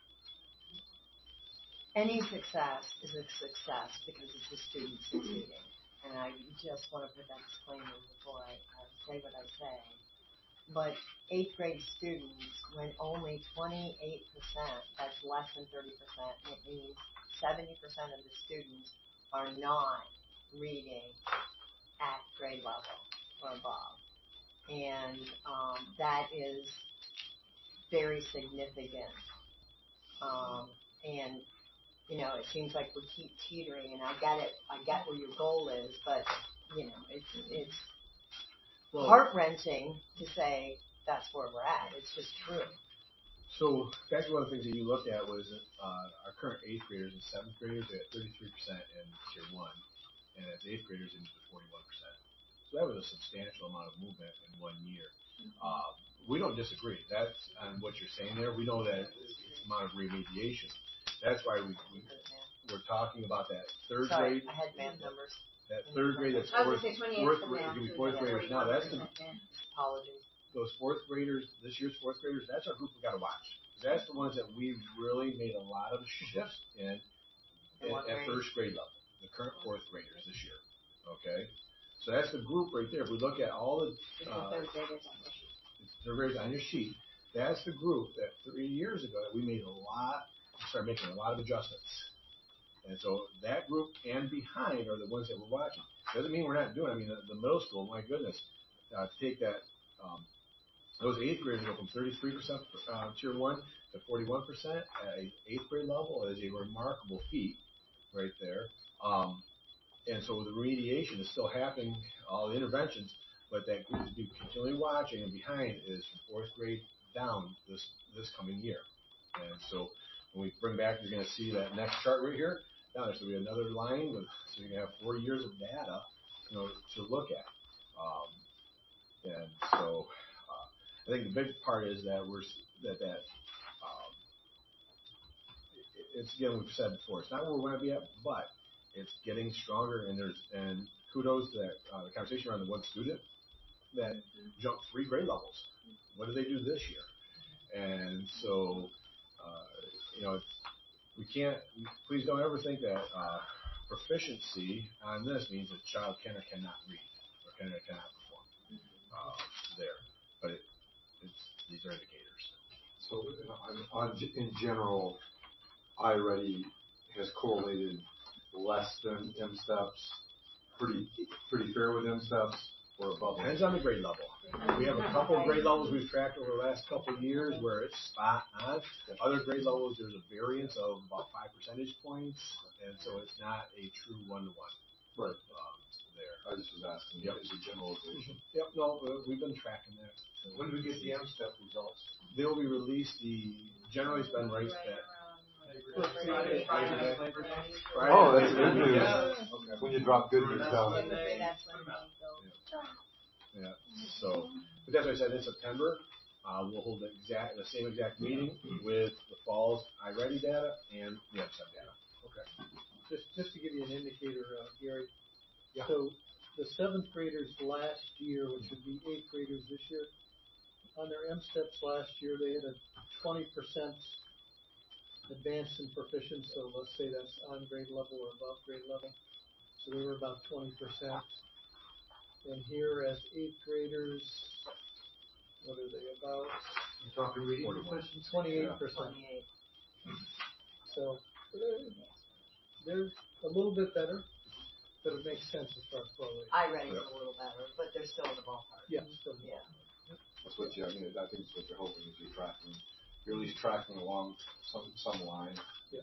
any success is a success because it's the student succeeding. And I just want to put that disclaimer before I say what I say. But 8th grade students, when only 28%, that's less than 30%, it means 70% of the students are not reading at grade level. or above. And that is very significant. And, you know, it seems like we keep teetering, and I get where your goal is, but, you know, it's heart-wrenching to say that's where we're at. It's just true. So that's one of the things that you looked at was our current 8th graders and 7th graders, they had 33% in Tier 1, and as 8th graders into 41%. So that was a substantial amount of movement in 1 year. We don't disagree. That's on what you're saying there. We know that it's the amount of remediation. That's why we're talking about that third grade. I had math numbers. That third grade, that's fourth graders. Now that's the apologies. Those fourth graders, this year's fourth graders, that's our group we got to watch. That's the ones that we really made a lot of shifts in at first grade level. The current fourth graders this year. Okay, so that's the group right there. If we look at all the third graders on your sheet, that's the group that 3 years ago that we started making a lot of adjustments. And so that group and behind are the ones that we're watching. Doesn't mean we're not doing it. I mean, the middle school, my goodness, to take that, those 8th graders go from 33% Tier 1 to 41% at an 8th grade level is a remarkable feat right there. And so the remediation is still happening, all the interventions, but that group to be continually watching, and behind is from 4th grade down this coming year. And so when we bring back, you're going to see that next chart right here. Now there's going to be another line, so you're going to have 4 years of data, you know, to look at. And so I think the big part is that it's, again, we've said before, it's not where we want to be at, but it's getting stronger, and kudos to that the conversation around the one student that jumped 3 grade levels. What did they do this year? And so, you know, please don't ever think that proficiency on this means a child can or cannot read, or can or cannot perform there. But these are indicators. So in general, iReady has correlated less than M-Steps, pretty fair with M-Steps, or above. Depends on the grade level. We have a couple of grade levels we've tracked over the last couple of years where it's spot on. Other grade levels, there's a variance of about 5 percentage points, and so it's not a true 1-to-1. Right. There. I just was asking. Yep. As a generalization. Yep. No, we've been tracking that. When do we get the M-Step results? They will be released. Generally it's been right that. Friday. Oh, that's good news. Okay. When you drop good news down. Yeah. So, but that's what I said. In September, we'll hold the same exact meeting with the fall's iReady data and the M-Step data. Okay. Just to give you an indicator, Gary. Yeah. So the 7th graders last year, which would be 8th graders this year, on their M-Steps last year, they had a 20% advanced in proficiency. So let's say that's on grade level or above grade level. So they were about 20%. And here as 8th graders, what are they about? You're talking reading proficiency? 28%. 28. So they're a little bit better, but it makes sense as far as correlation. iReady's a little better, but they're still in the ballpark. Yeah, still. Yeah. That's what I think it's what you're hoping is you're at least tracking along some line. Yeah.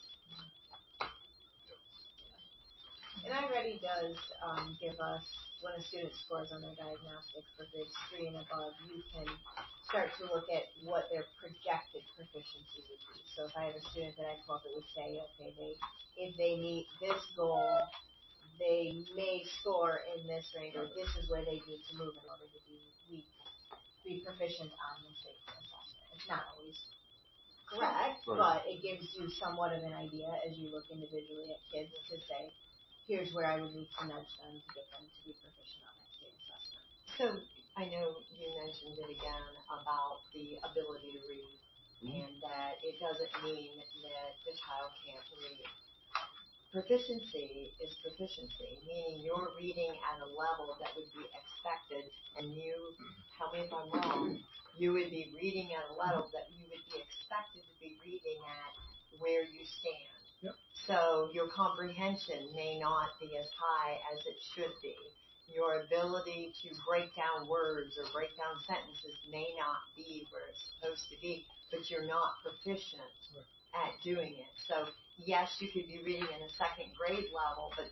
And iReady does give us, when a student scores on their diagnostics for grades 3 and above, you can start to look at what their projected proficiency would be. So if I have a student that I come up, it would say, okay, if they meet this goal, they may score in this range, or this is where they need to move in order to be proficient on the state assessment. It's not always correct, but it gives you somewhat of an idea as you look individually at kids to say, here's where I would need to nudge them to get them to be proficient on that state assessment. So I know you mentioned it again about the ability to read, and that it doesn't mean that the child can't read. Proficiency is proficiency, meaning you're reading at a level that would be expected, and you, tell me if I'm wrong, you would be reading at a level that you would be expected to be reading at where you stand. Yep. So your comprehension may not be as high as it should be, your ability to break down words or break down sentences may not be where it's supposed to be, but you're not proficient at doing it. So yes, you could be reading in a second grade level, but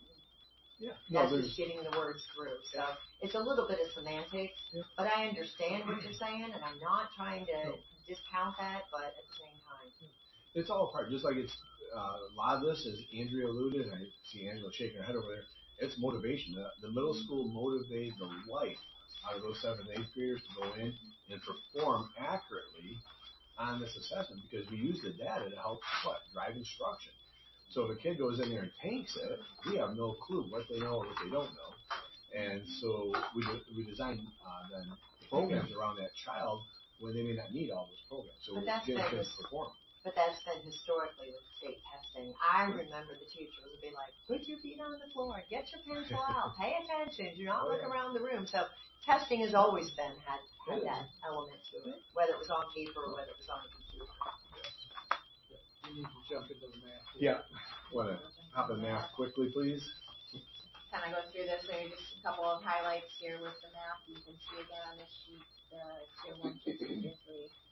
that's just getting the words through. So it's a little bit of semantics, but I understand what you're saying, and I'm not trying to discount that, but at the same time. It's all part, just like it's, a lot of this, as Andrea alluded, and I see Angela shaking her head over there, it's motivation. The middle school motivated the life out of those 7th and 8th graders to go in and perform accurately on this assessment because we use the data to help drive instruction. So if a kid goes in there and tanks it, we have no clue what they know or what they don't know. And so we design then programs around that child when they may not need all those programs. So kids perform. But that's been historically with state testing. I remember the teachers would be like, put your feet on the floor, get your pencil out, pay attention, do not look around the room. So testing has always been had that element to it, whether it was on paper or whether it was on a computer. You need to jump into the math. Yeah. Want to hop in math quickly, please? Kind of go through this, maybe just a couple of highlights here with the math. You can see again on this sheet, the tier 1, tier 2, tier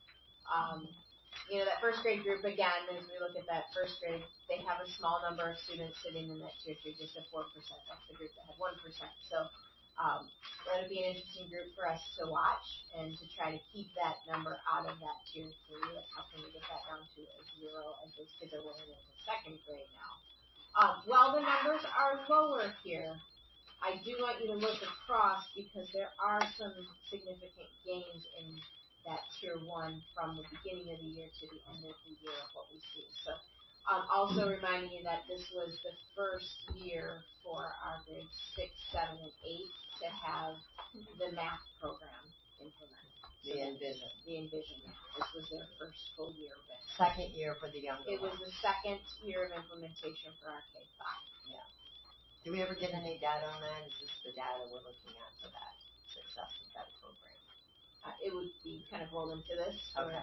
3. That first grade group, again, as we look at that first grade, they have a small number of students sitting in that tier 2, just at 4%. That's the group that had 1%. So that would be an interesting group for us to watch and to try to keep that number out of that tier 3. How can we get that down to a 0 as those kids are going into second grade now? While the numbers are lower here, I do want you to look across because there are some significant gains in that tier 1 from the beginning of the year to the end of the year of what we see. So also reminding you that this was the first year for our grades 6, 7, and 8 to have the math program implemented. The Envision. The Envision. This was their first full year of it. Second year for the younger It was the second year of implementation for our K-5. Yeah. Do we ever get any data on that? Is this the data we're looking at for that success of that program? It would be kind of rolled into this. Okay.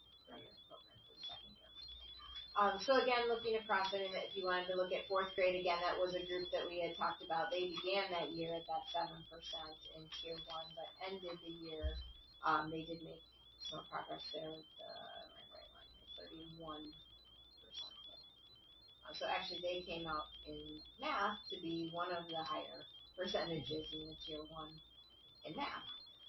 So again, looking across it, and if you wanted to look at 4th grade, again, that was a group that we had talked about. They began that year at that 7% in tier 1, but ended the year, they did make some progress there with the 31%. So actually they came out in math to be one of the higher percentages in the tier 1 in math.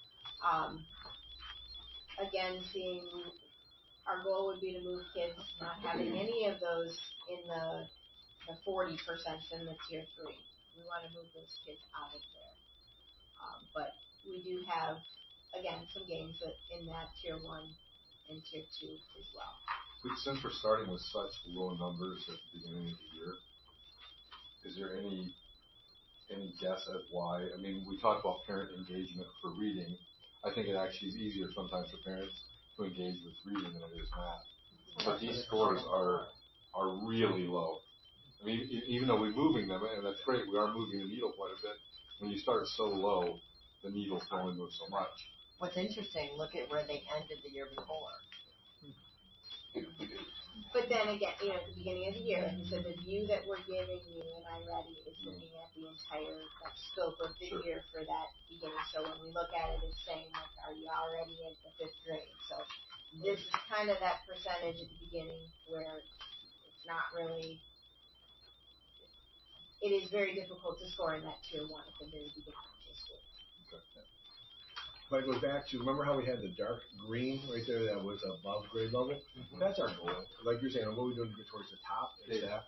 Again, seeing our goal would be to move kids not having any of those in the 40% in the tier 3. We want to move those kids out of there. But we do have, again, some gains in that tier 1 and tier 2 as well. Since we're starting with such low numbers at the beginning of the year, is there any guess at why? I mean, we talk about parent engagement for reading. I think it actually is easier sometimes for parents to engage with reading than it is math. But these scores are really low. I mean, even though we're moving them, and that's great, we are moving the needle quite a bit. When you start so low, the needle's only move so much. What's interesting, look at where they ended the year before. But then again, at the beginning of the year, like you said, the view that we're giving you and iReady is looking at the entire scope of the year for that beginning. So when we look at it, it's saying, like, are you already in the 5th grade? So this is kind of that percentage at the beginning where it's not really, it is very difficult to score in that tier 1 at the very beginning of the school. Okay. But it goes back to, remember how we had the dark green right there that was above grade level? Mm-hmm. That's our goal. Like you're saying, what are we doing to get towards the top? Yeah.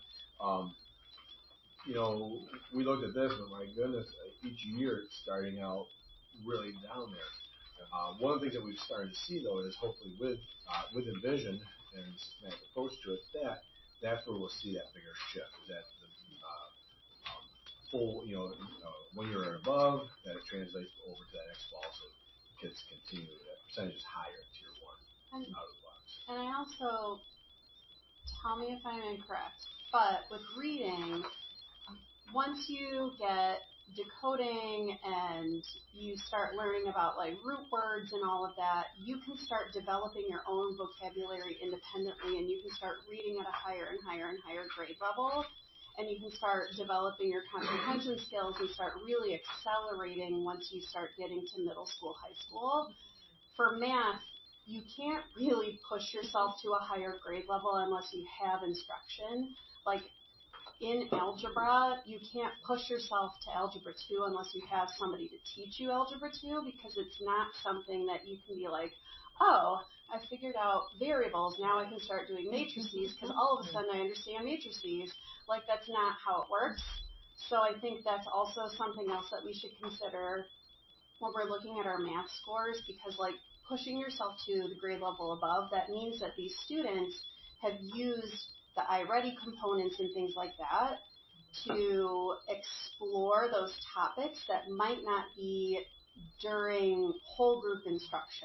We looked at this, but my goodness, each year it's starting out really down there. One of the things that we've started to see, though, is hopefully with Envision and systematic approach to it, that's where we'll see that bigger shift. Is that the full, when you're above, that it translates over to that next fall. So kids continue, that percentage is higher in tier 1 out of the box. And I also, tell me if I'm incorrect, but with reading, once you get decoding and you start learning about like root words and all of that, you can start developing your own vocabulary independently, and you can start reading at a higher and higher and higher grade level. and you can start developing your comprehension skills and start really accelerating once you start getting to middle school, high school. For math, you can't really push yourself to a higher grade level unless you have instruction. Like in algebra, you can't push yourself to algebra 2 unless you have somebody to teach you algebra 2, because it's not something that you can be like, oh, I figured out variables, now I can start doing matrices because all of a sudden I understand matrices. Like, that's not how it works. So I think that's also something else that we should consider when we're looking at our math scores, because like pushing yourself to the grade level above, that means that these students have used the iReady components and things like that to explore those topics that might not be during whole group instruction.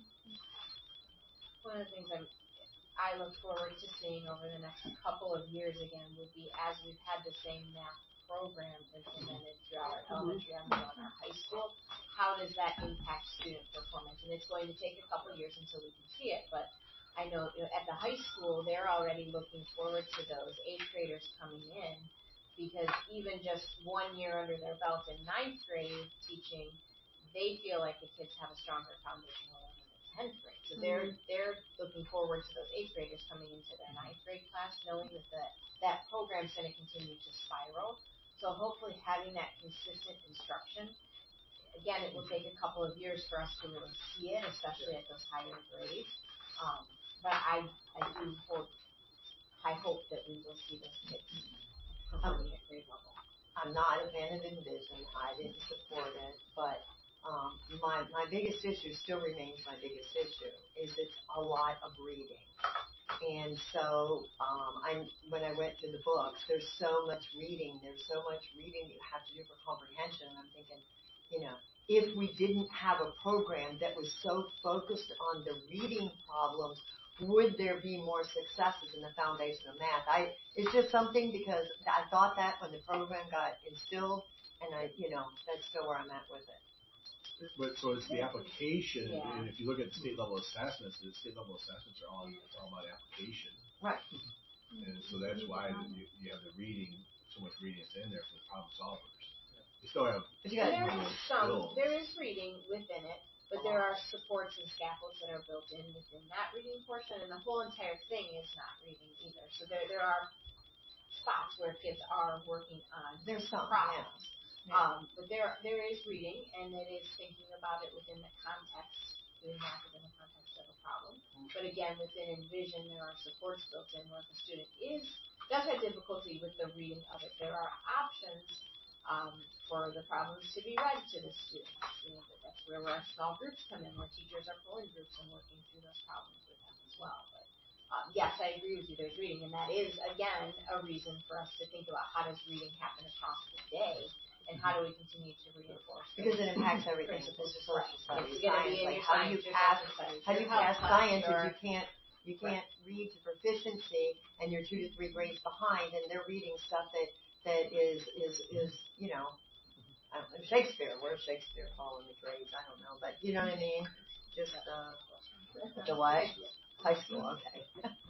One of the things I look forward to seeing over the next couple of years again would be, as we've had the same math program implemented throughout our elementary and our high school, how does that impact student performance? And it's going to take a couple of years until we can see it, but I know, at the high school, they're already looking forward to those 8th graders coming in, because even just 1 year under their belt in 9th grade teaching, they feel like the kids have a stronger foundation than in the 10th grade. So they're looking forward to those 8th graders coming into their 9th grade class, knowing that program's going to continue to spiral. So hopefully having that consistent instruction, again, it will take a couple of years for us to really see it, especially at those higher grades. But I hope that we will see those kids performing at grade level. I'm not a fan of Envision. I didn't support it, but my biggest issue still remains my biggest issue, is it's a lot of reading. And so when I went through the books, there's so much reading. There's so much reading you have to do for comprehension. And I'm thinking, if we didn't have a program that was so focused on the reading problems, would there be more successes in the foundation of math? It's just something, because I thought that when the program got instilled, and that's still where I'm at with it. But so it's the application, and if you look at the state level assessments, the state level assessments are all about application. Right. And so that's why you have the reading, so much reading is in there for the problem solvers. You still have. There is reading within it, but there are supports and scaffolds that are built in within that reading portion, and the whole entire thing is not reading either. So there are spots where kids are working on problems. But there is reading, and it is thinking about it within the context, doing math within the context of a problem. But again, within Envision, there are supports built in where the student does have difficulty with the reading of it. There are options for the problems to be read to the students. That's where our small groups come in, where teachers are pulling groups and working through those problems with them as well. But yes, I agree with you, there's reading, and that is, again, a reason for us to think about how does reading happen across the day, and how do we continue to reinforce it? Because it impacts everything. Social studies, science. Like how do you pass science if you can't read to proficiency and you're 2 to 3 grades behind, and they're reading stuff that is I don't know, Shakespeare. Where's Shakespeare fall in the grades? I don't know, but you know what I mean. Just the what? High school. Okay.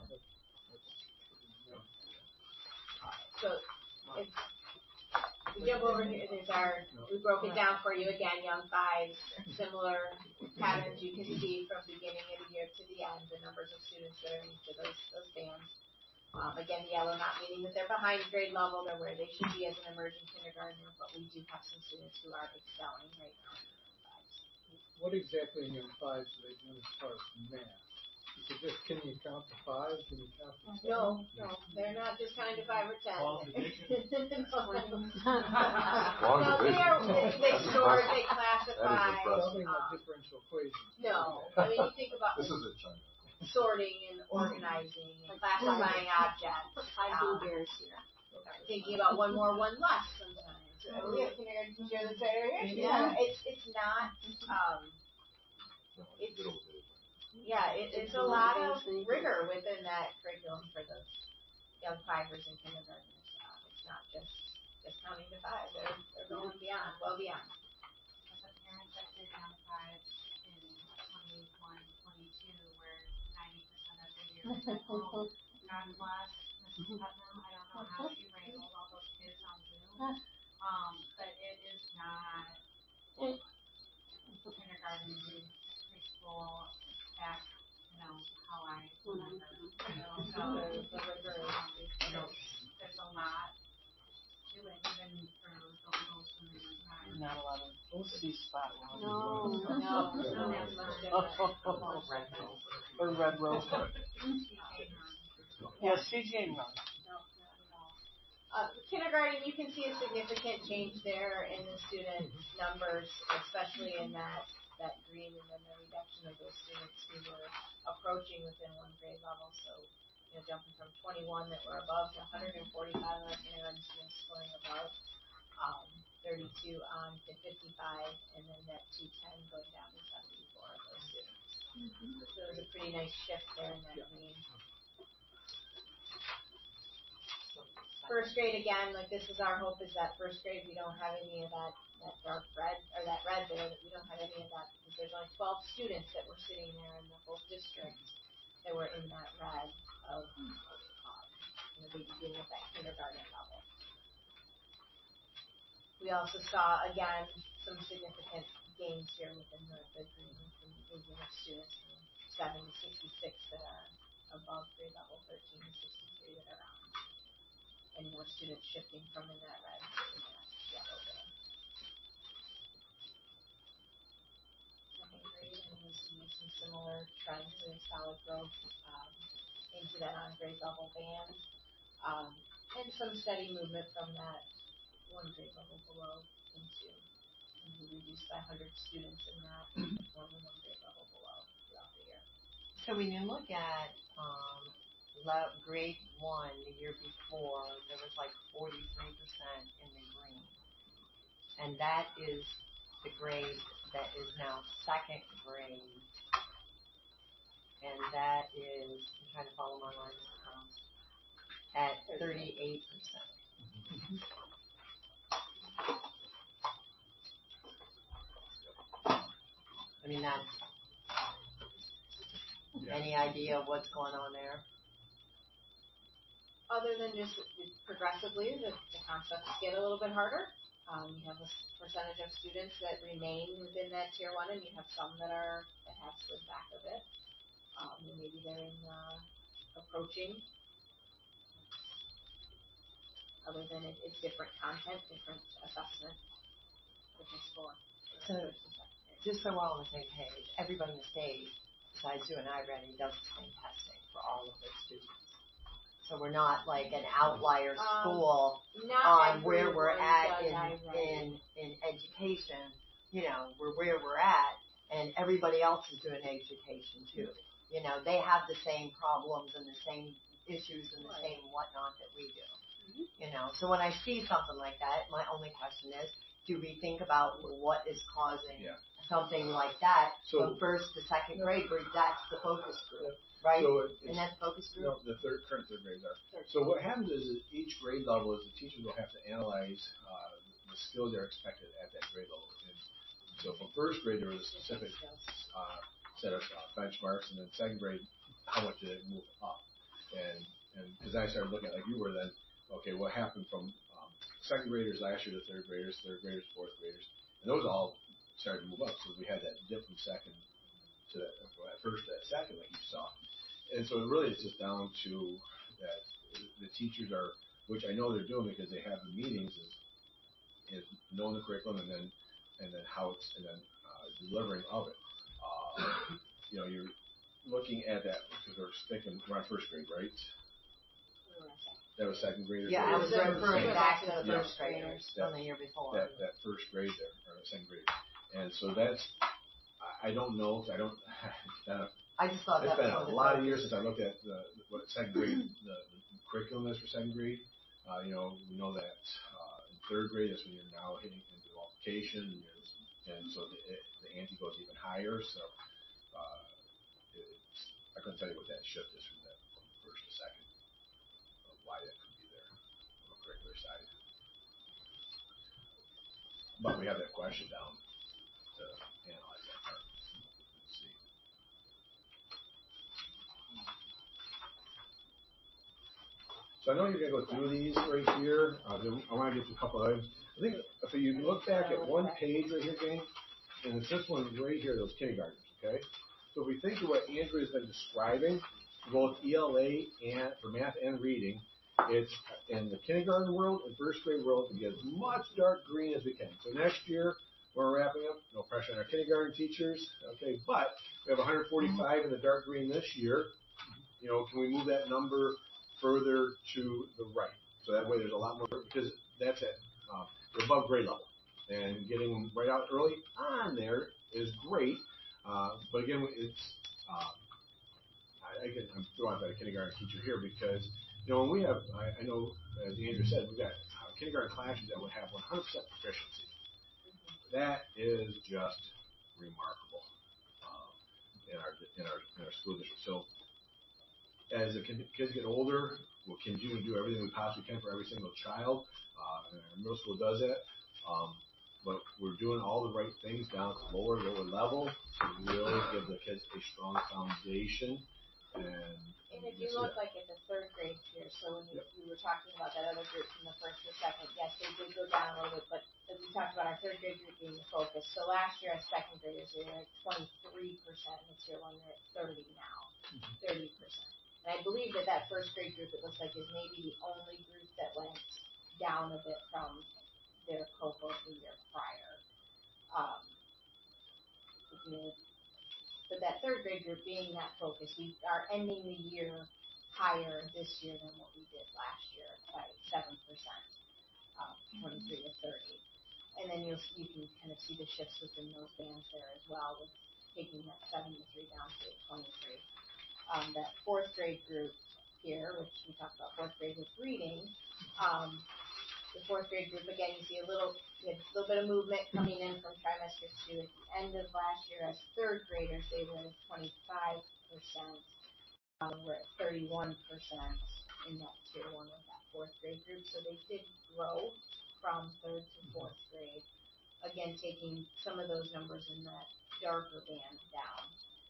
So if we jump over here, we broke it down for you again, young fives, similar patterns you can see from beginning of the year to the end, the numbers of students that are in each of those bands. Again, yellow not meaning that they're behind grade level, they're where they should be as an emerging kindergartner, but we do have some students who are excelling right now in young fives. What exactly in young fives do they do as far as math? Is it just, can you count to 5? Can you count to 7? No, they're not just kind of 5 or 10. Long division. They sort, they classify. Solving a differential equation. No, I mean, you think about This is a China. sorting and organizing and classifying objects. Blueberries here. Thinking about one more, one less sometimes. We have a kindergarten teacher that's right here. Yeah, it's not. It's a lot of rigor within that curriculum for those young fivers and kindergartners. It's not just counting to 5. They're going beyond, well beyond. As a parent that did young fives in 21, 22, where 90% of the year was at home, God bless Mrs. Putnam. I don't know how she wrangled all those not 11. We'll see spot one. No. That's much different. Or red rose. Yeah, CJ runs. Kindergarten, you can see a significant change there in the student numbers, especially in that green, and then the reduction of those students who were approaching within one grade level. So, jumping from 21 that were above to 145 of our kindergarten students scoring above, 32 on to 55, and then that 210 going down to 74 of those students. So it was a pretty nice shift there in that green. First grade, again, like this is our hope, is that first grade we don't have any of that dark red, or that red there, that we don't have any of that, because there's only 12 students that were sitting there in the whole district that were in that red of the beginning of that kindergarten level. We also saw, again, some significant gains here within the green, from moving of students from 7 to 66 that are above grade level 13 to 63 that are on. And more students shifting from in that red to in that yellow there. Second grade, and we'll see some similar trends in solid growth into that on grade level band, and some steady movement from that one grade level below into, and we reduced by 100 students in that one grade level below throughout the year. So when you look at grade 1 the year before, there was like 43% in the green. And that is the grade that is now second grade. And that is, I'm trying to follow my lines at 38%. I mean, that's, any idea of what's going on there? Other than just progressively, the concepts get a little bit harder. You have a percentage of students that remain within that tier 1, and you have some that have slid back a bit. And maybe they're in approaching. Other than it's different content, different assessment, different score. So, just so we're all on the same page, everybody in the state, besides you and iReady, does the same testing for all of their students. So we're not like an outlier school on where we're at in education. We're where we're at, and everybody else is doing education too. They have the same problems and the same issues and the same whatnot that we do. So when I see something like that, my only question is, do we think about what is causing something like that from first to second grade group? That's the focus group. Right? So and that's focus group? No, the current third grades are. So what happens is each grade level is the teachers will have to analyze the skills they're expected at that grade level. And so from first grade, there was a specific set of benchmarks, and then second grade, how much did it move up? And because I started looking at, like you were then, okay, what happened from second graders last year to third graders, fourth graders, and those all started to move up. So we had that dip from second to that first to that second, like you saw. And so really it's just down to that the teachers are, which I know they're doing because they have the meetings, is knowing the curriculum and then how it's, and then delivering of it. You're looking at that because we're thinking we're on first grade, right? That was second graders. Yeah, I was referring back to the first graders from the year before. That first grade there, or second grade. And so that's, I don't know, I just thought it's been a lot of years since I looked at what second grade, the curriculum is for second grade. We know that in third grade is when you're now hitting into multiplication, and so the ante goes even higher. So I couldn't tell you what that shift is from first to second, why that could be there on the curricular side. But we have that question down to analyze that part. Let's see. So I know you're going to go through these right here. I want to get to a couple of items. I think if you look back at one page right here, gang, and it's this one right here, those kindergartners, okay? So if we think of what Andrea has been describing, both ELA and for math and reading, it's in the kindergarten world and first grade world to get as much dark green as we can. So next year, we're wrapping up, no pressure on our kindergarten teachers, okay, but we have 145 in the dark green this year. You know, can we move that number further to the right? So that way there's a lot more, because that's at above grade level. And getting them right out early on there is great. But again, it's, I'm throwing out that kindergarten teacher here because, you know, when we have, I know, as Andrew said, we've got kindergarten classes that would have 100% proficiency. That is just remarkable in our school district. So as the kids get older, we'll continue to do everything we possibly can for every single child. And our middle school does that. But we're doing all the right things down at the lower level to really give the kids a strong foundation. And if you look like at the third grade tier, so when we were talking about that other group from the first to second, yes, they did go down a little bit, but as we talked about our third grade group being the focus. So last year, our second graders, they were at 23% in the tier one, they're at 30 now, 30%. And I believe that first grade group, it looks like, is maybe the only group that went down a bit from their cohort the year prior. But that third grade group being that focus, we are ending the year higher this year than what we did last year by 7%, 23 to 30. And then you can kind of see the shifts within those bands there as well, with taking that 7 to 3 down to 23. That fourth grade group here, which we talked about fourth grade with reading, the fourth grade group, again, you see a little bit of movement coming in from trimester 2. At the end of last year, as third graders, they were at 25%. We're at 31% in that tier one of that fourth grade group. So they did grow from third to fourth grade. Again, taking some of those numbers in that darker band down.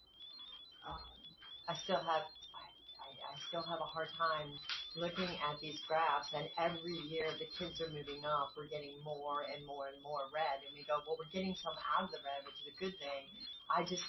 I still have a hard time looking at these graphs, and every year the kids are moving up. We're getting more and more and more red, and we go, well, we're getting some out of the red, which is a good thing. I just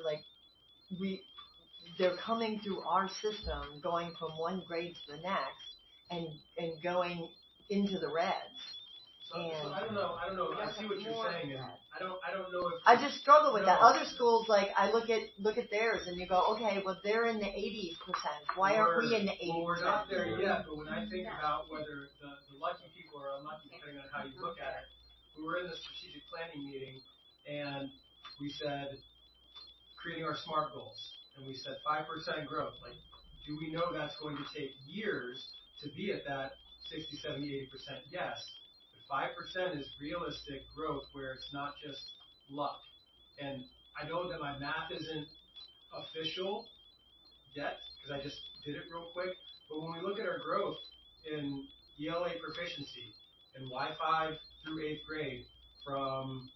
they're coming through our system, going from one grade to the next, and going into the reds. So I don't know. I see what you're saying, and I don't know if I just struggle with that. Other schools, like I look at theirs, and you go, okay, well they're in the 80%. Why aren't we in the 80%? Well, we're not there yet. But when I think about whether the lucky people or unlucky, depending on how you look at it, we were in the strategic planning meeting, and we said creating our SMART goals, and we said 5% growth. Like, do we know that's going to take years to be at that 60, 70, 80%? Yes. 5% is realistic growth where it's not just luck. And I know that my math isn't official yet because I just did it real quick. But when we look at our growth in ELA proficiency in Y5 through 8th grade from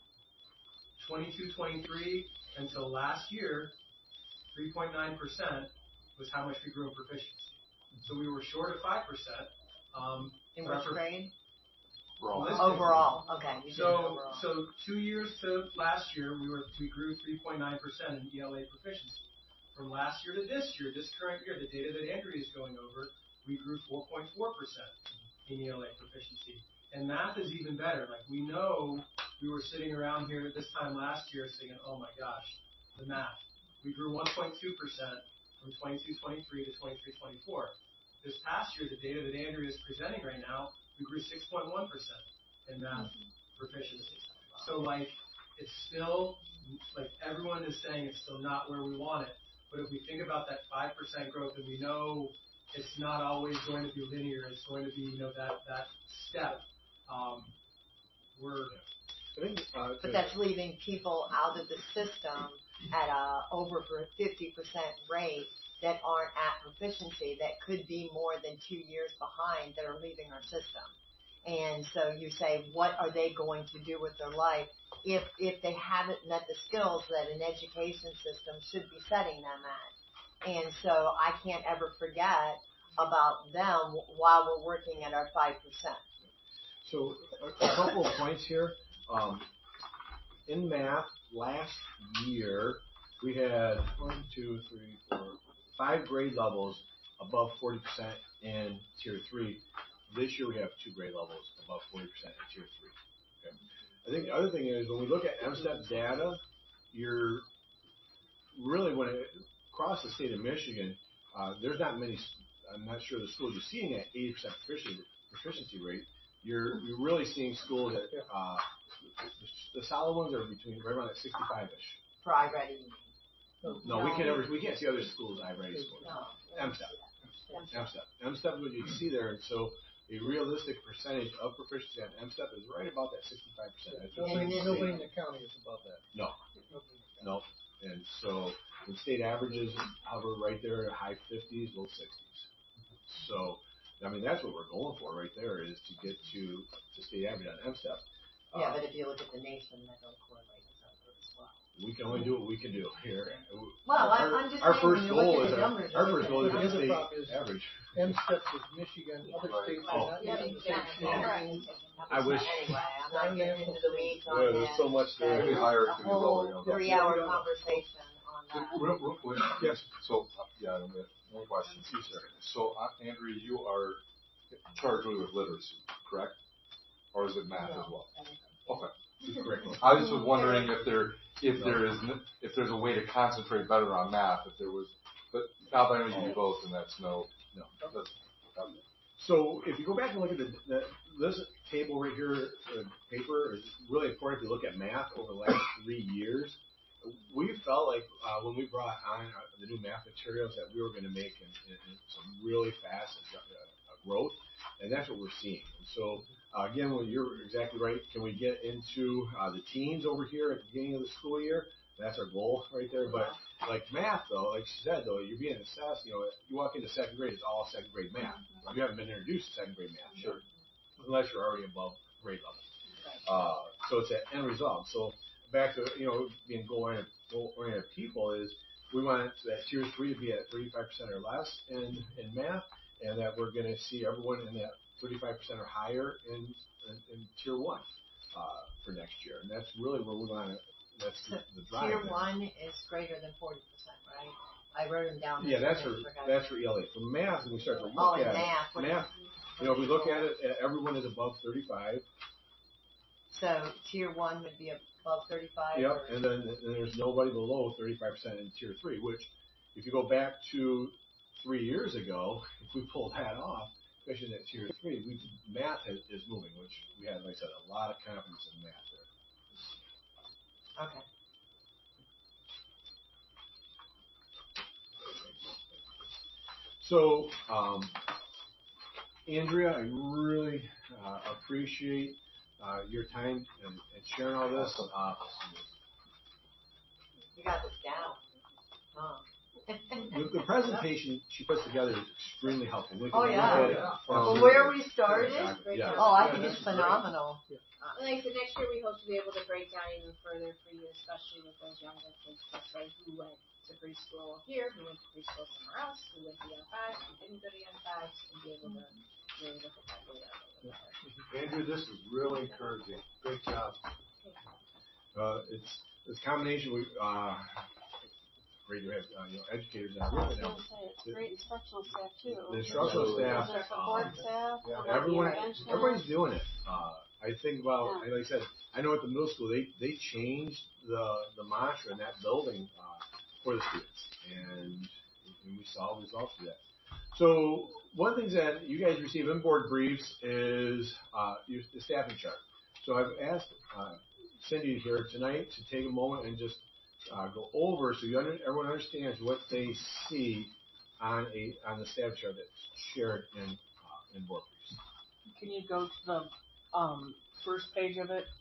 22-23 until last year, 3.9% was how much we grew in proficiency. So we were short of 5%. In which grade? Overall. Okay. So 2 years to last year, we grew 3.9% in ELA proficiency. From last year to this year, this current year, the data that Andrea is going over, we grew 4.4% in ELA proficiency. And math is even better. Like, we know we were sitting around here at this time last year saying, oh my gosh, the math. We grew 1.2% from 22-23 to 23-24. This past year, the data that Andrea is presenting right now, we grew 6.1% in math proficiency. So, like, it's still, like, everyone is saying it's still not where we want it. But if we think about that 5% growth, and we know it's not always going to be linear, it's going to be, that step, but that's leaving people out of the system at over 50% rate that aren't at proficiency, that could be more than 2 years behind, that are leaving our system. And so you say, what are they going to do with their life if they haven't met the skills that an education system should be setting them at? And so I can't ever forget about them while we're working at our 5%. So a couple of points here. In math, last year, we had 5 grade levels above 40% and tier 3. This year we have 2 grade levels above 40% in tier 3. Okay. I think the other thing is when we look at MSTEP data, you're really across the state of Michigan, there's not many. I'm not sure the schools you're seeing at 80% proficiency rate. You're really seeing schools that the solid ones are right around at 65ish. For iReady. No, we can't see other schools iReady scores. No. MSTEP is what you see there, and so the realistic percentage of proficiency on MSTEP is right about that 65%. Nobody in the county is above that. No. And so the state averages hover right there at high 50s, low 60s. So, I mean, that's what we're going for right there is to get to state average on MSTEP. Yeah, but if you look at the nation, that don't correlate as well. We can only do what we can do here. Well, I'm just our saying, first goal is numbers, our first goal is to get state average. MSTEP is Michigan, other states are not using the same standard. I wish. Anyway, I'm not getting into the weeds on There's this. so much there. Maybe higher A could be lower. whole 3-hour conversation on that. Real quick. Yes. So, yeah, one question. So, Andrea, you are charged with literacy, correct? Or is it math as well? Okay. Correct. I was just wondering if there's a way to concentrate better on math. But now that I know you do both, and that's no. So if you go back and look at this table right here, paper is really important if you look at math over the last 3 years. We felt like when we brought on the new math materials that we were going to make some really fast growth, and that's what we're seeing. And so again, you're exactly right. Can we get into the teens over here at the beginning of the school year? That's our goal right there. But like math, though, like she said, though, you're being assessed. You walk into second grade, it's all second grade math. You haven't been introduced to second grade math, sure, unless you're already above grade level. So it's an end result. So back to being goal-oriented people is we want that tier 3 to be at 35% or less in math, and that we're going to see everyone in that 35% or higher in tier 1 for next year, and that's really where we want to. That's the drive. Tier 1 is greater than 40%, right? I wrote them down. Yeah, that's for ELA. For math, when we start to look at math, if we look at it, everyone is above 35. So tier 1 would be above 35. Yep, and then there's nobody below 35% in tier 3. Which, if you go back to 3 years ago, if we pull that off, especially at tier 3, math is moving. Which we had, like I said, a lot of confidence in math there. Okay. So, Andrea, I really appreciate your time and sharing all this. You got this down. Huh. The presentation she puts together is extremely helpful. Oh, yeah. Where we started? Yeah. Oh, I think it's phenomenal. Like I said, next year we hope to be able to break down even further for you, especially with those younger kids, like who went to preschool here, who went to preschool somewhere else, who went to EM5, who didn't go to EM5, and be able to really look at that data a little bit better. Andrew, this is really encouraging. Great job. It's this combination. Great to have educators in our room now. It's great instructional staff too. The instructional staff, the support staff, everybody's doing it. I think about, like I said, I know at the middle school they changed the mantra in that building for the students, and we saw results of that. So one of the things that you guys receive in board briefs is the staffing chart. So I've asked Cindy here tonight to take a moment and just go over so everyone understands what they see on the staff chart that's shared in board briefs. Can you go to the first page of it?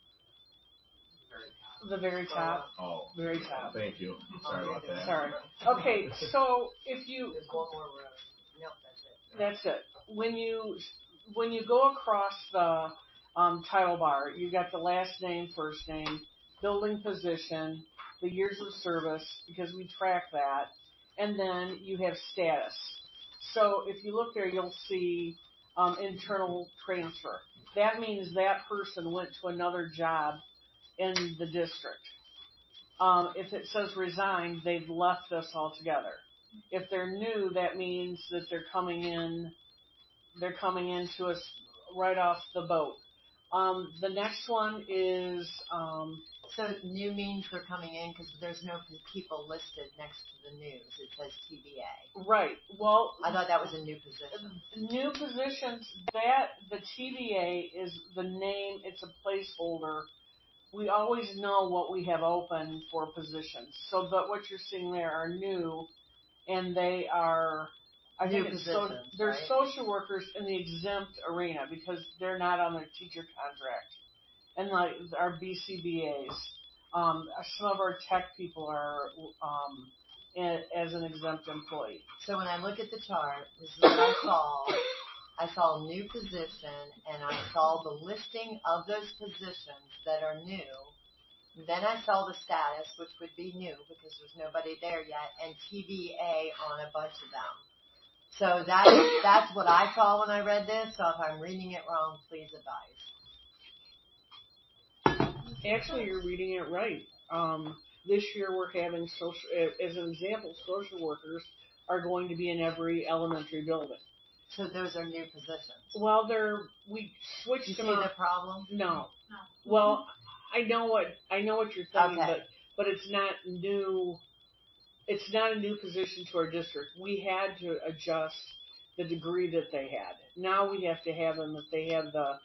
The very top. Oh, very top. Thank you. Sorry about that. Sorry. Okay, so if you. There's one more row. Nope, that's it. When you go across the title bar, you got the last name, first name, building position, the years of service, because we track that, and then you have status. So if you look there, you'll see internal transfer. That means that person went to another job in the district. If it says resigned, they've left us altogether. If they're new, that means that they're coming into us right off the boat. The next one is, So new means they're coming in because there's no people listed next to the news. It says TBA. right. Well, I thought that was a new position. new positions, the TBA is the name, it's a placeholder. We always know what we have open for positions. So what you're seeing there are new, and they are, I think they're right? social workers in the exempt arena because they're not on their teacher contract. And like our BCBAs, some of our tech people are as an exempt employee. So when I look at the chart, this is what I saw. I saw new position, and I saw the listing of those positions that are new. Then I saw the status, which would be new because there's nobody there yet, and TBA on a bunch of them. So that's what I saw when I read this. So if I'm reading it wrong, please advise. Actually, you're reading it right. This year we're having as an example, social workers are going to be in every elementary building. So those are new positions. Well, we switched them. You see the problem? No. Well, I know what you're thinking, okay. but it's not new. It's not a new position to our district. We had to adjust the degree that they had. Now we have to have them if they have the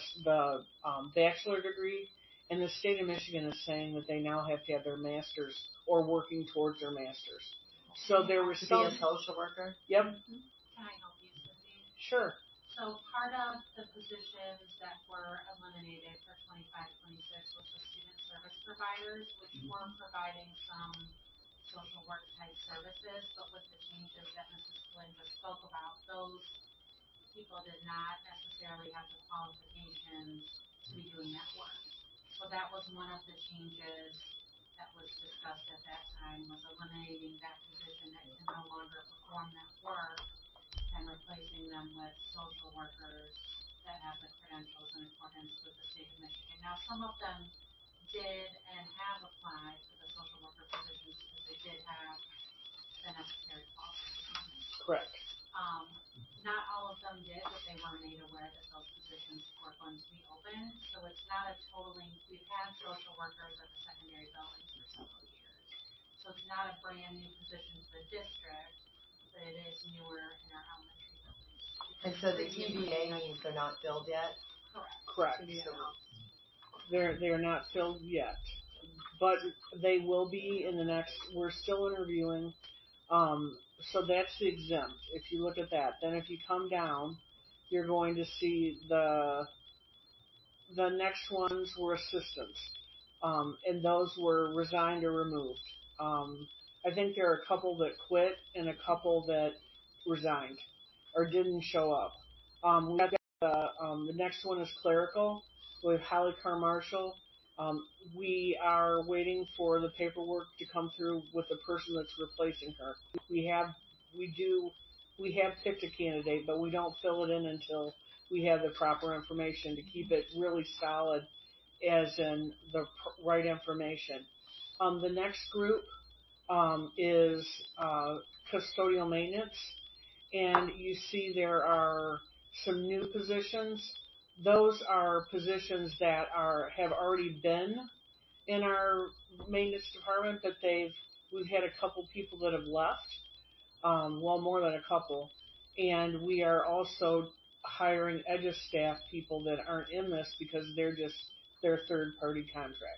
bachelor degree, and the state of Michigan is saying that they now have to have their master's or working towards their master's. So there was to be a social worker. Yep. Can I help you, Cindy? Sure. So part of the positions that were eliminated for 25-26 was the student service providers, which were providing some social work type services, but with the changes that Mrs. Flynn just spoke about, those people did not necessarily have the qualifications to be doing that work. So that was one of the changes that was discussed at that time, was eliminating that position that can no longer perform that work and replacing them with social workers that have the credentials in accordance with the state of Michigan. Now, some of them did and have applied for the social worker positions because they did have the necessary qualifications. Correct. Not all of them did, but they were made aware that those positions were going to be open. So it's not a we've had social workers at the secondary buildings for several years. So it's not a brand new position to the district, but it is newer in our elementary buildings. And so the TBA means they're not filled yet? Correct. They're not filled yet, but they will be in the next. We're still interviewing. So that's the exempt. If you look at that, then if you come down, you're going to see the next ones were assistants, and those were resigned or removed. I think there are a couple that quit and a couple that resigned or didn't show up. We've got the next one is clerical with Holly Carr-Marshall. We are waiting for the paperwork to come through with the person that's replacing her. We have picked a candidate, but we don't fill it in until we have the proper information to keep it really solid, as in the right information. The next group is custodial maintenance, and you see there are some new positions. Those are positions that have already been in our maintenance department, but we've had a couple people that have left, well, more than a couple, and we are also hiring EDGE staff people that aren't in this because they're just their third-party contract.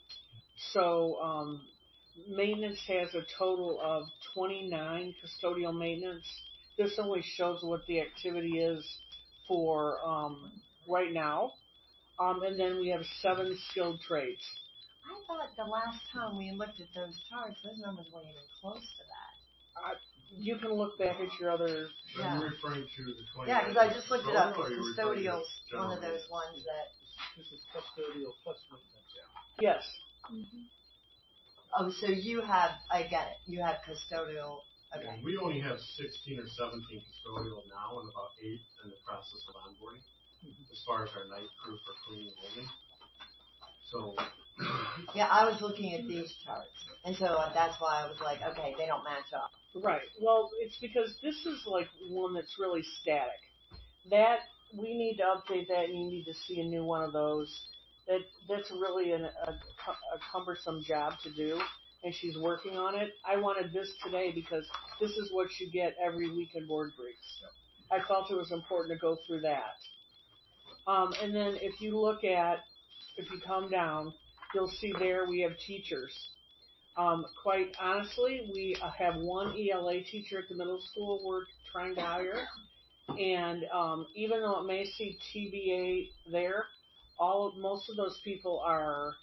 So maintenance has a total of 29 custodial maintenance. This only shows what the activity is for right now. And then we have 7 skilled trades. I thought the last time we looked at those charts, those numbers weren't even close to that. You can look back at your other. Yeah. Are you referring to the 20? Yeah, because I just looked it up. Custodial's one of those ones that. This is custodial plus maintenance. Yes. Mm-hmm. Oh, so I get it. You have custodial. Okay. Yeah, we only have 16 or 17 custodial now, and about 8 in the process of onboarding, as far as our night crew for cleaning only. So Yeah, I was looking at these charts, and so that's why I was like, okay, they don't match up. Right. Well, it's because this is like one that's really static. That we need to update that, and you need to see a new one of those. That's really a cumbersome job to do, and she's working on it. I wanted this today because this is what you get every week in board briefs. I felt it was important to go through that. And then if you come down, you'll see there we have teachers. Quite honestly, we have one ELA teacher at the middle school we're trying to hire. And even though it may see TBA there, most of those people are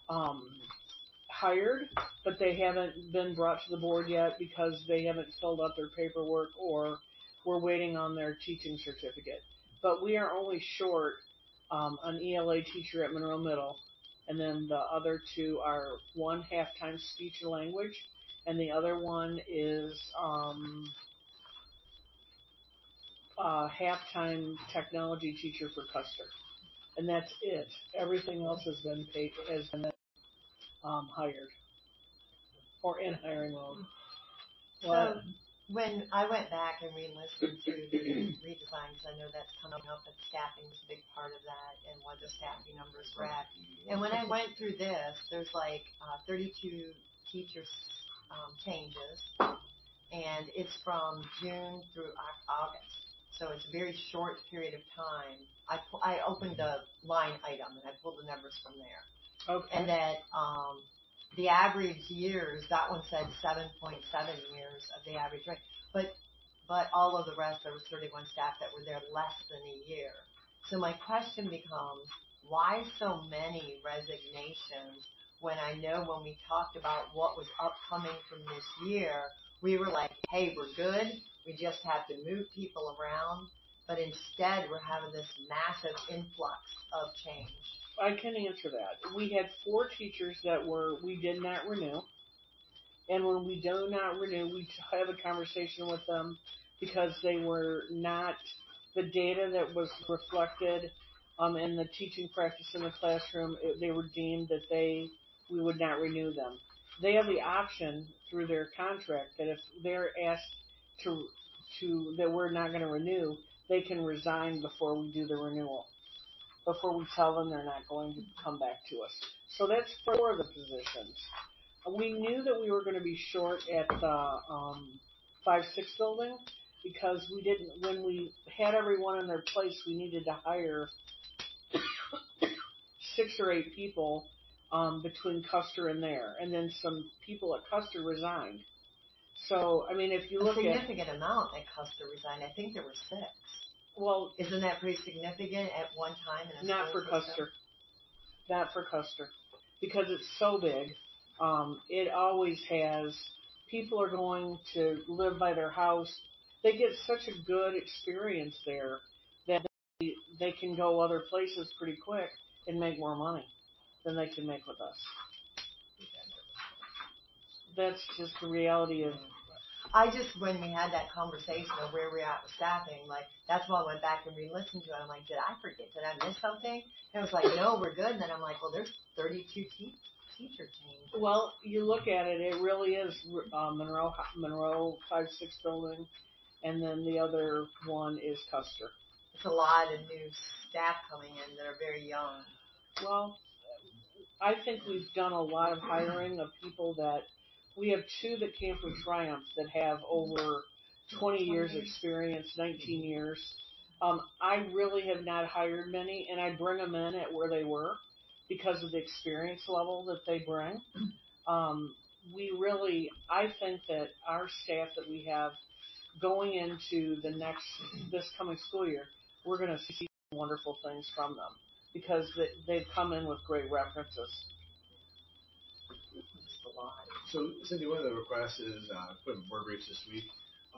hired, but they haven't been brought to the board yet because they haven't filled out their paperwork or we're waiting on their teaching certificate. But we are only short an ELA teacher at Monroe Middle, and then the other two are one half-time speech and language, and the other one is half-time technology teacher for Custer. And that's it. Everything else has been hired or in hiring mode. So when I went back and re-listened to the redesign, because I know that's coming up, and staffing is a big part of that, and what the staffing numbers were at. And when I went through this, there's like 32 teacher changes, and it's from June through August. So it's a very short period of time. I opened the line item and I pulled the numbers from there. Okay. And that the average years, that one said 7.7 years of the average rate. But all of the rest, there was 31 staff that were there less than a year. So my question becomes, why so many resignations when I know when we talked about what was upcoming from this year, we were like, hey, we're good. We just have to move people around. But instead, we're having this massive influx of change. I can answer that. We had 4 teachers that we did not renew. And when we do not renew, we have a conversation with them because they were not the data that was reflected in the teaching practice in the classroom. They were deemed that we would not renew them. They have the option through their contract that if they're asked that we're not going to renew, they can resign before we do the renewal, before we tell them they're not going to come back to us. So that's 4 of the positions. We knew that we were going to be short at the 5-6 building because when we had everyone in their place, we needed to hire 6 or 8 people between Custer and there. And then some people at Custer resigned. So, I mean, if you look at... A significant amount at Custer resigned. I think there were 6. Well... Isn't that pretty significant at one time in a Not for Custer. Not for Custer. Because it's so big. It always has... People are going to live by their house. They get such a good experience there that they can go other places pretty quick and make more money than they can make with us. That's just the reality of... when we had that conversation of where we're at with staffing, like, that's why I went back and re-listened to it. I'm like, did I forget? Did I miss something? And it was like, no, we're good. And then I'm like, well, there's 32 teacher changes. Well, you look at it, it really is Monroe 5-6 building, and then the other one is Custer. It's a lot of new staff coming in that are very young. Well, I think we've done a lot of hiring of people that... We have 2 that came from Triumph that have over 20 years experience, 19 years. I really have not hired many, and I bring them in at where they were because of the experience level that they bring. I think that our staff that we have going into this coming school year, we're going to see wonderful things from them because they've come in with great references. So, Cindy, one of the requests is put in board briefs this week.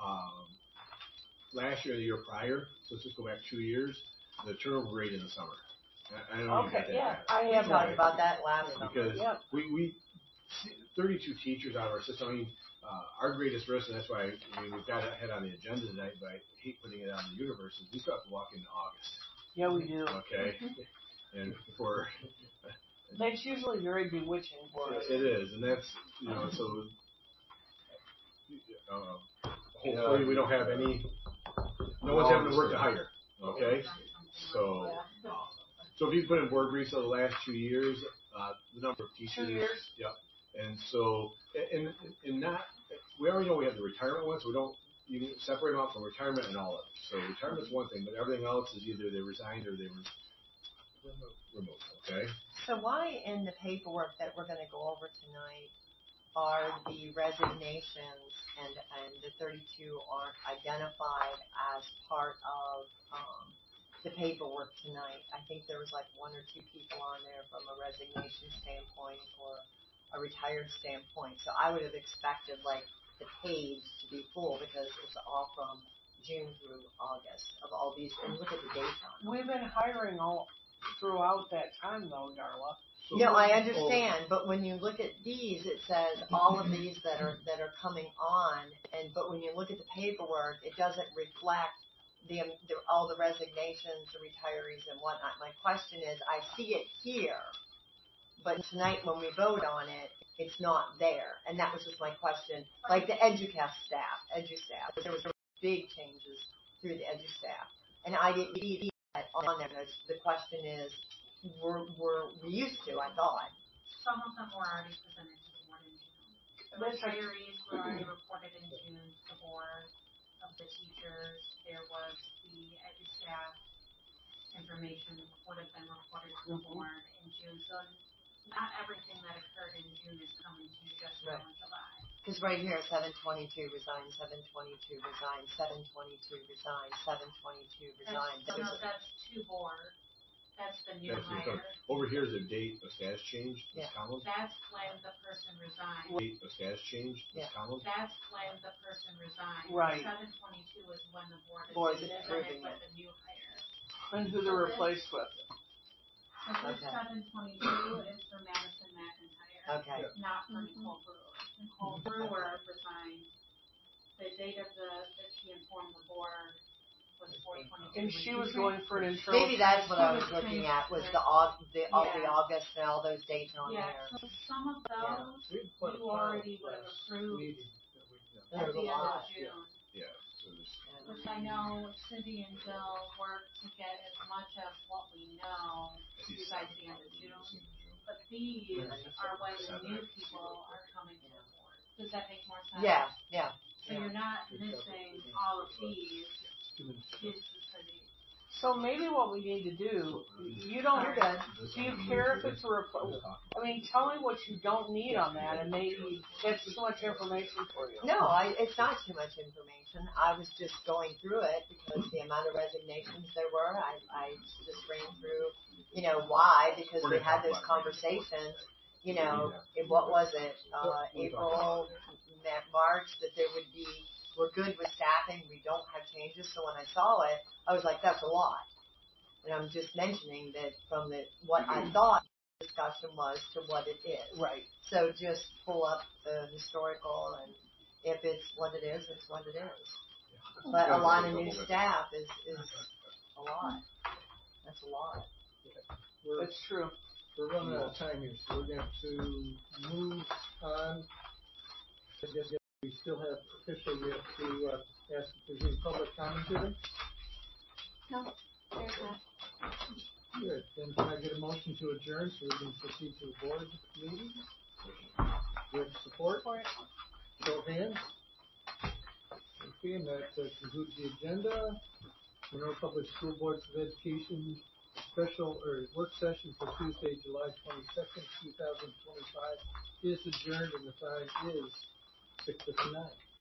Last year, the year prior, so let's just go back 2 years, the turnover rate in the summer. I don't know if you got that yeah, data. I have talked about that last summer. Because we 32 teachers out of our system. I mean, our greatest risk, and that's why we've got it ahead on the agenda tonight, but I hate putting it out in the universe, is we still have to walk into August. Yeah, we do. Okay? And That's usually very bewitching for us. It is, and that's, so, hopefully we don't have any, no one's having to work to hire, okay? So, so if you put in board briefs over the last 2 years, the number of teachers. 2 years? Yep. And so, and not, we already know we have the retirement ones, so we don't, you can separate them out from retirement and all of it. So retirement's one thing, but everything else is either they resigned or they were removed, okay? So why in the paperwork that we're gonna go over tonight are the resignations and the 32 aren't identified as part of, the paperwork tonight? I think there was like 1 or 2 people on there from a resignation standpoint or a retired standpoint. So I would have expected like the page to be full because it's all from June through August of all these, and look at the dates on them. We've been hiring all throughout that time though, Darla. No, I understand, but when you look at these, it says all of these that are coming on, but when you look at the paperwork, it doesn't reflect all the resignations, the retirees, and whatnot. My question is, I see it here, but tonight when we vote on it, it's not there, and that was just my question. Like the EduCast staff, there was big changes through the EduStaff, and I didn't see that on there. The question is, we used to, I thought. Some of them were already presented to the board in June. The retirees were already reported in June to the board of the teachers. There was the EduStaff information would have been reported to the board in June. So not everything that occurred in June is coming to you just now in July. Because right here, 722 resigned, 722 resigned, 722 resigned, 722 resigned. No, that's to board. That's the new hire. Over here is a date of status change, this column. That's when the person resigned. Date of status change, this column. That's when the person resigned. Right. 722 is when the board is approving with the new hire. And who they're replaced with. So this 722 is for Madison McIntyre. Okay. Not for Nicole Brewer. Nicole Brewer resigned. The date of that she informed the board was 4/22. And she was going for an internal. Maybe that's what I was looking at, was the August and all those dates on there. Yeah, so some of those you already would have approved at the end of June. Yeah. Which I know Cindy and Bill worked to get as much of what we know to you by the end of June. But these are when the new people are coming to the board. Does that make more sense? Yeah. So you're not missing all of these. So maybe what we need to do, you're good. Do you care if it's I mean, tell me what you don't need on that, and maybe that's too much information for you. No, it's not too much information. I was just going through it because the amount of resignations there were, I just ran through, why, because we had those conversations, what was it, April, March, that there would be, we're good with staffing, we don't have changes. So when I saw it, I was like, that's a lot. And I'm just mentioning that from what I thought the discussion was to what it is. Right. So just pull up the historical, and if it's what it is, it's what it is. But a lot of new staff is a lot. That's a lot. That's true. We're running out of time here, so we're going to move on. I guess we still have officially yet to ask if there's any public comment today. No, there's not. Good. Then can I get a motion to adjourn so we can proceed to the board meeting? With support? Show of hands. Okay, and that concludes the agenda. Monroe Public School Board of Education special work session for Tuesday, July 22nd, 2025 is adjourned, and the time is 6:59.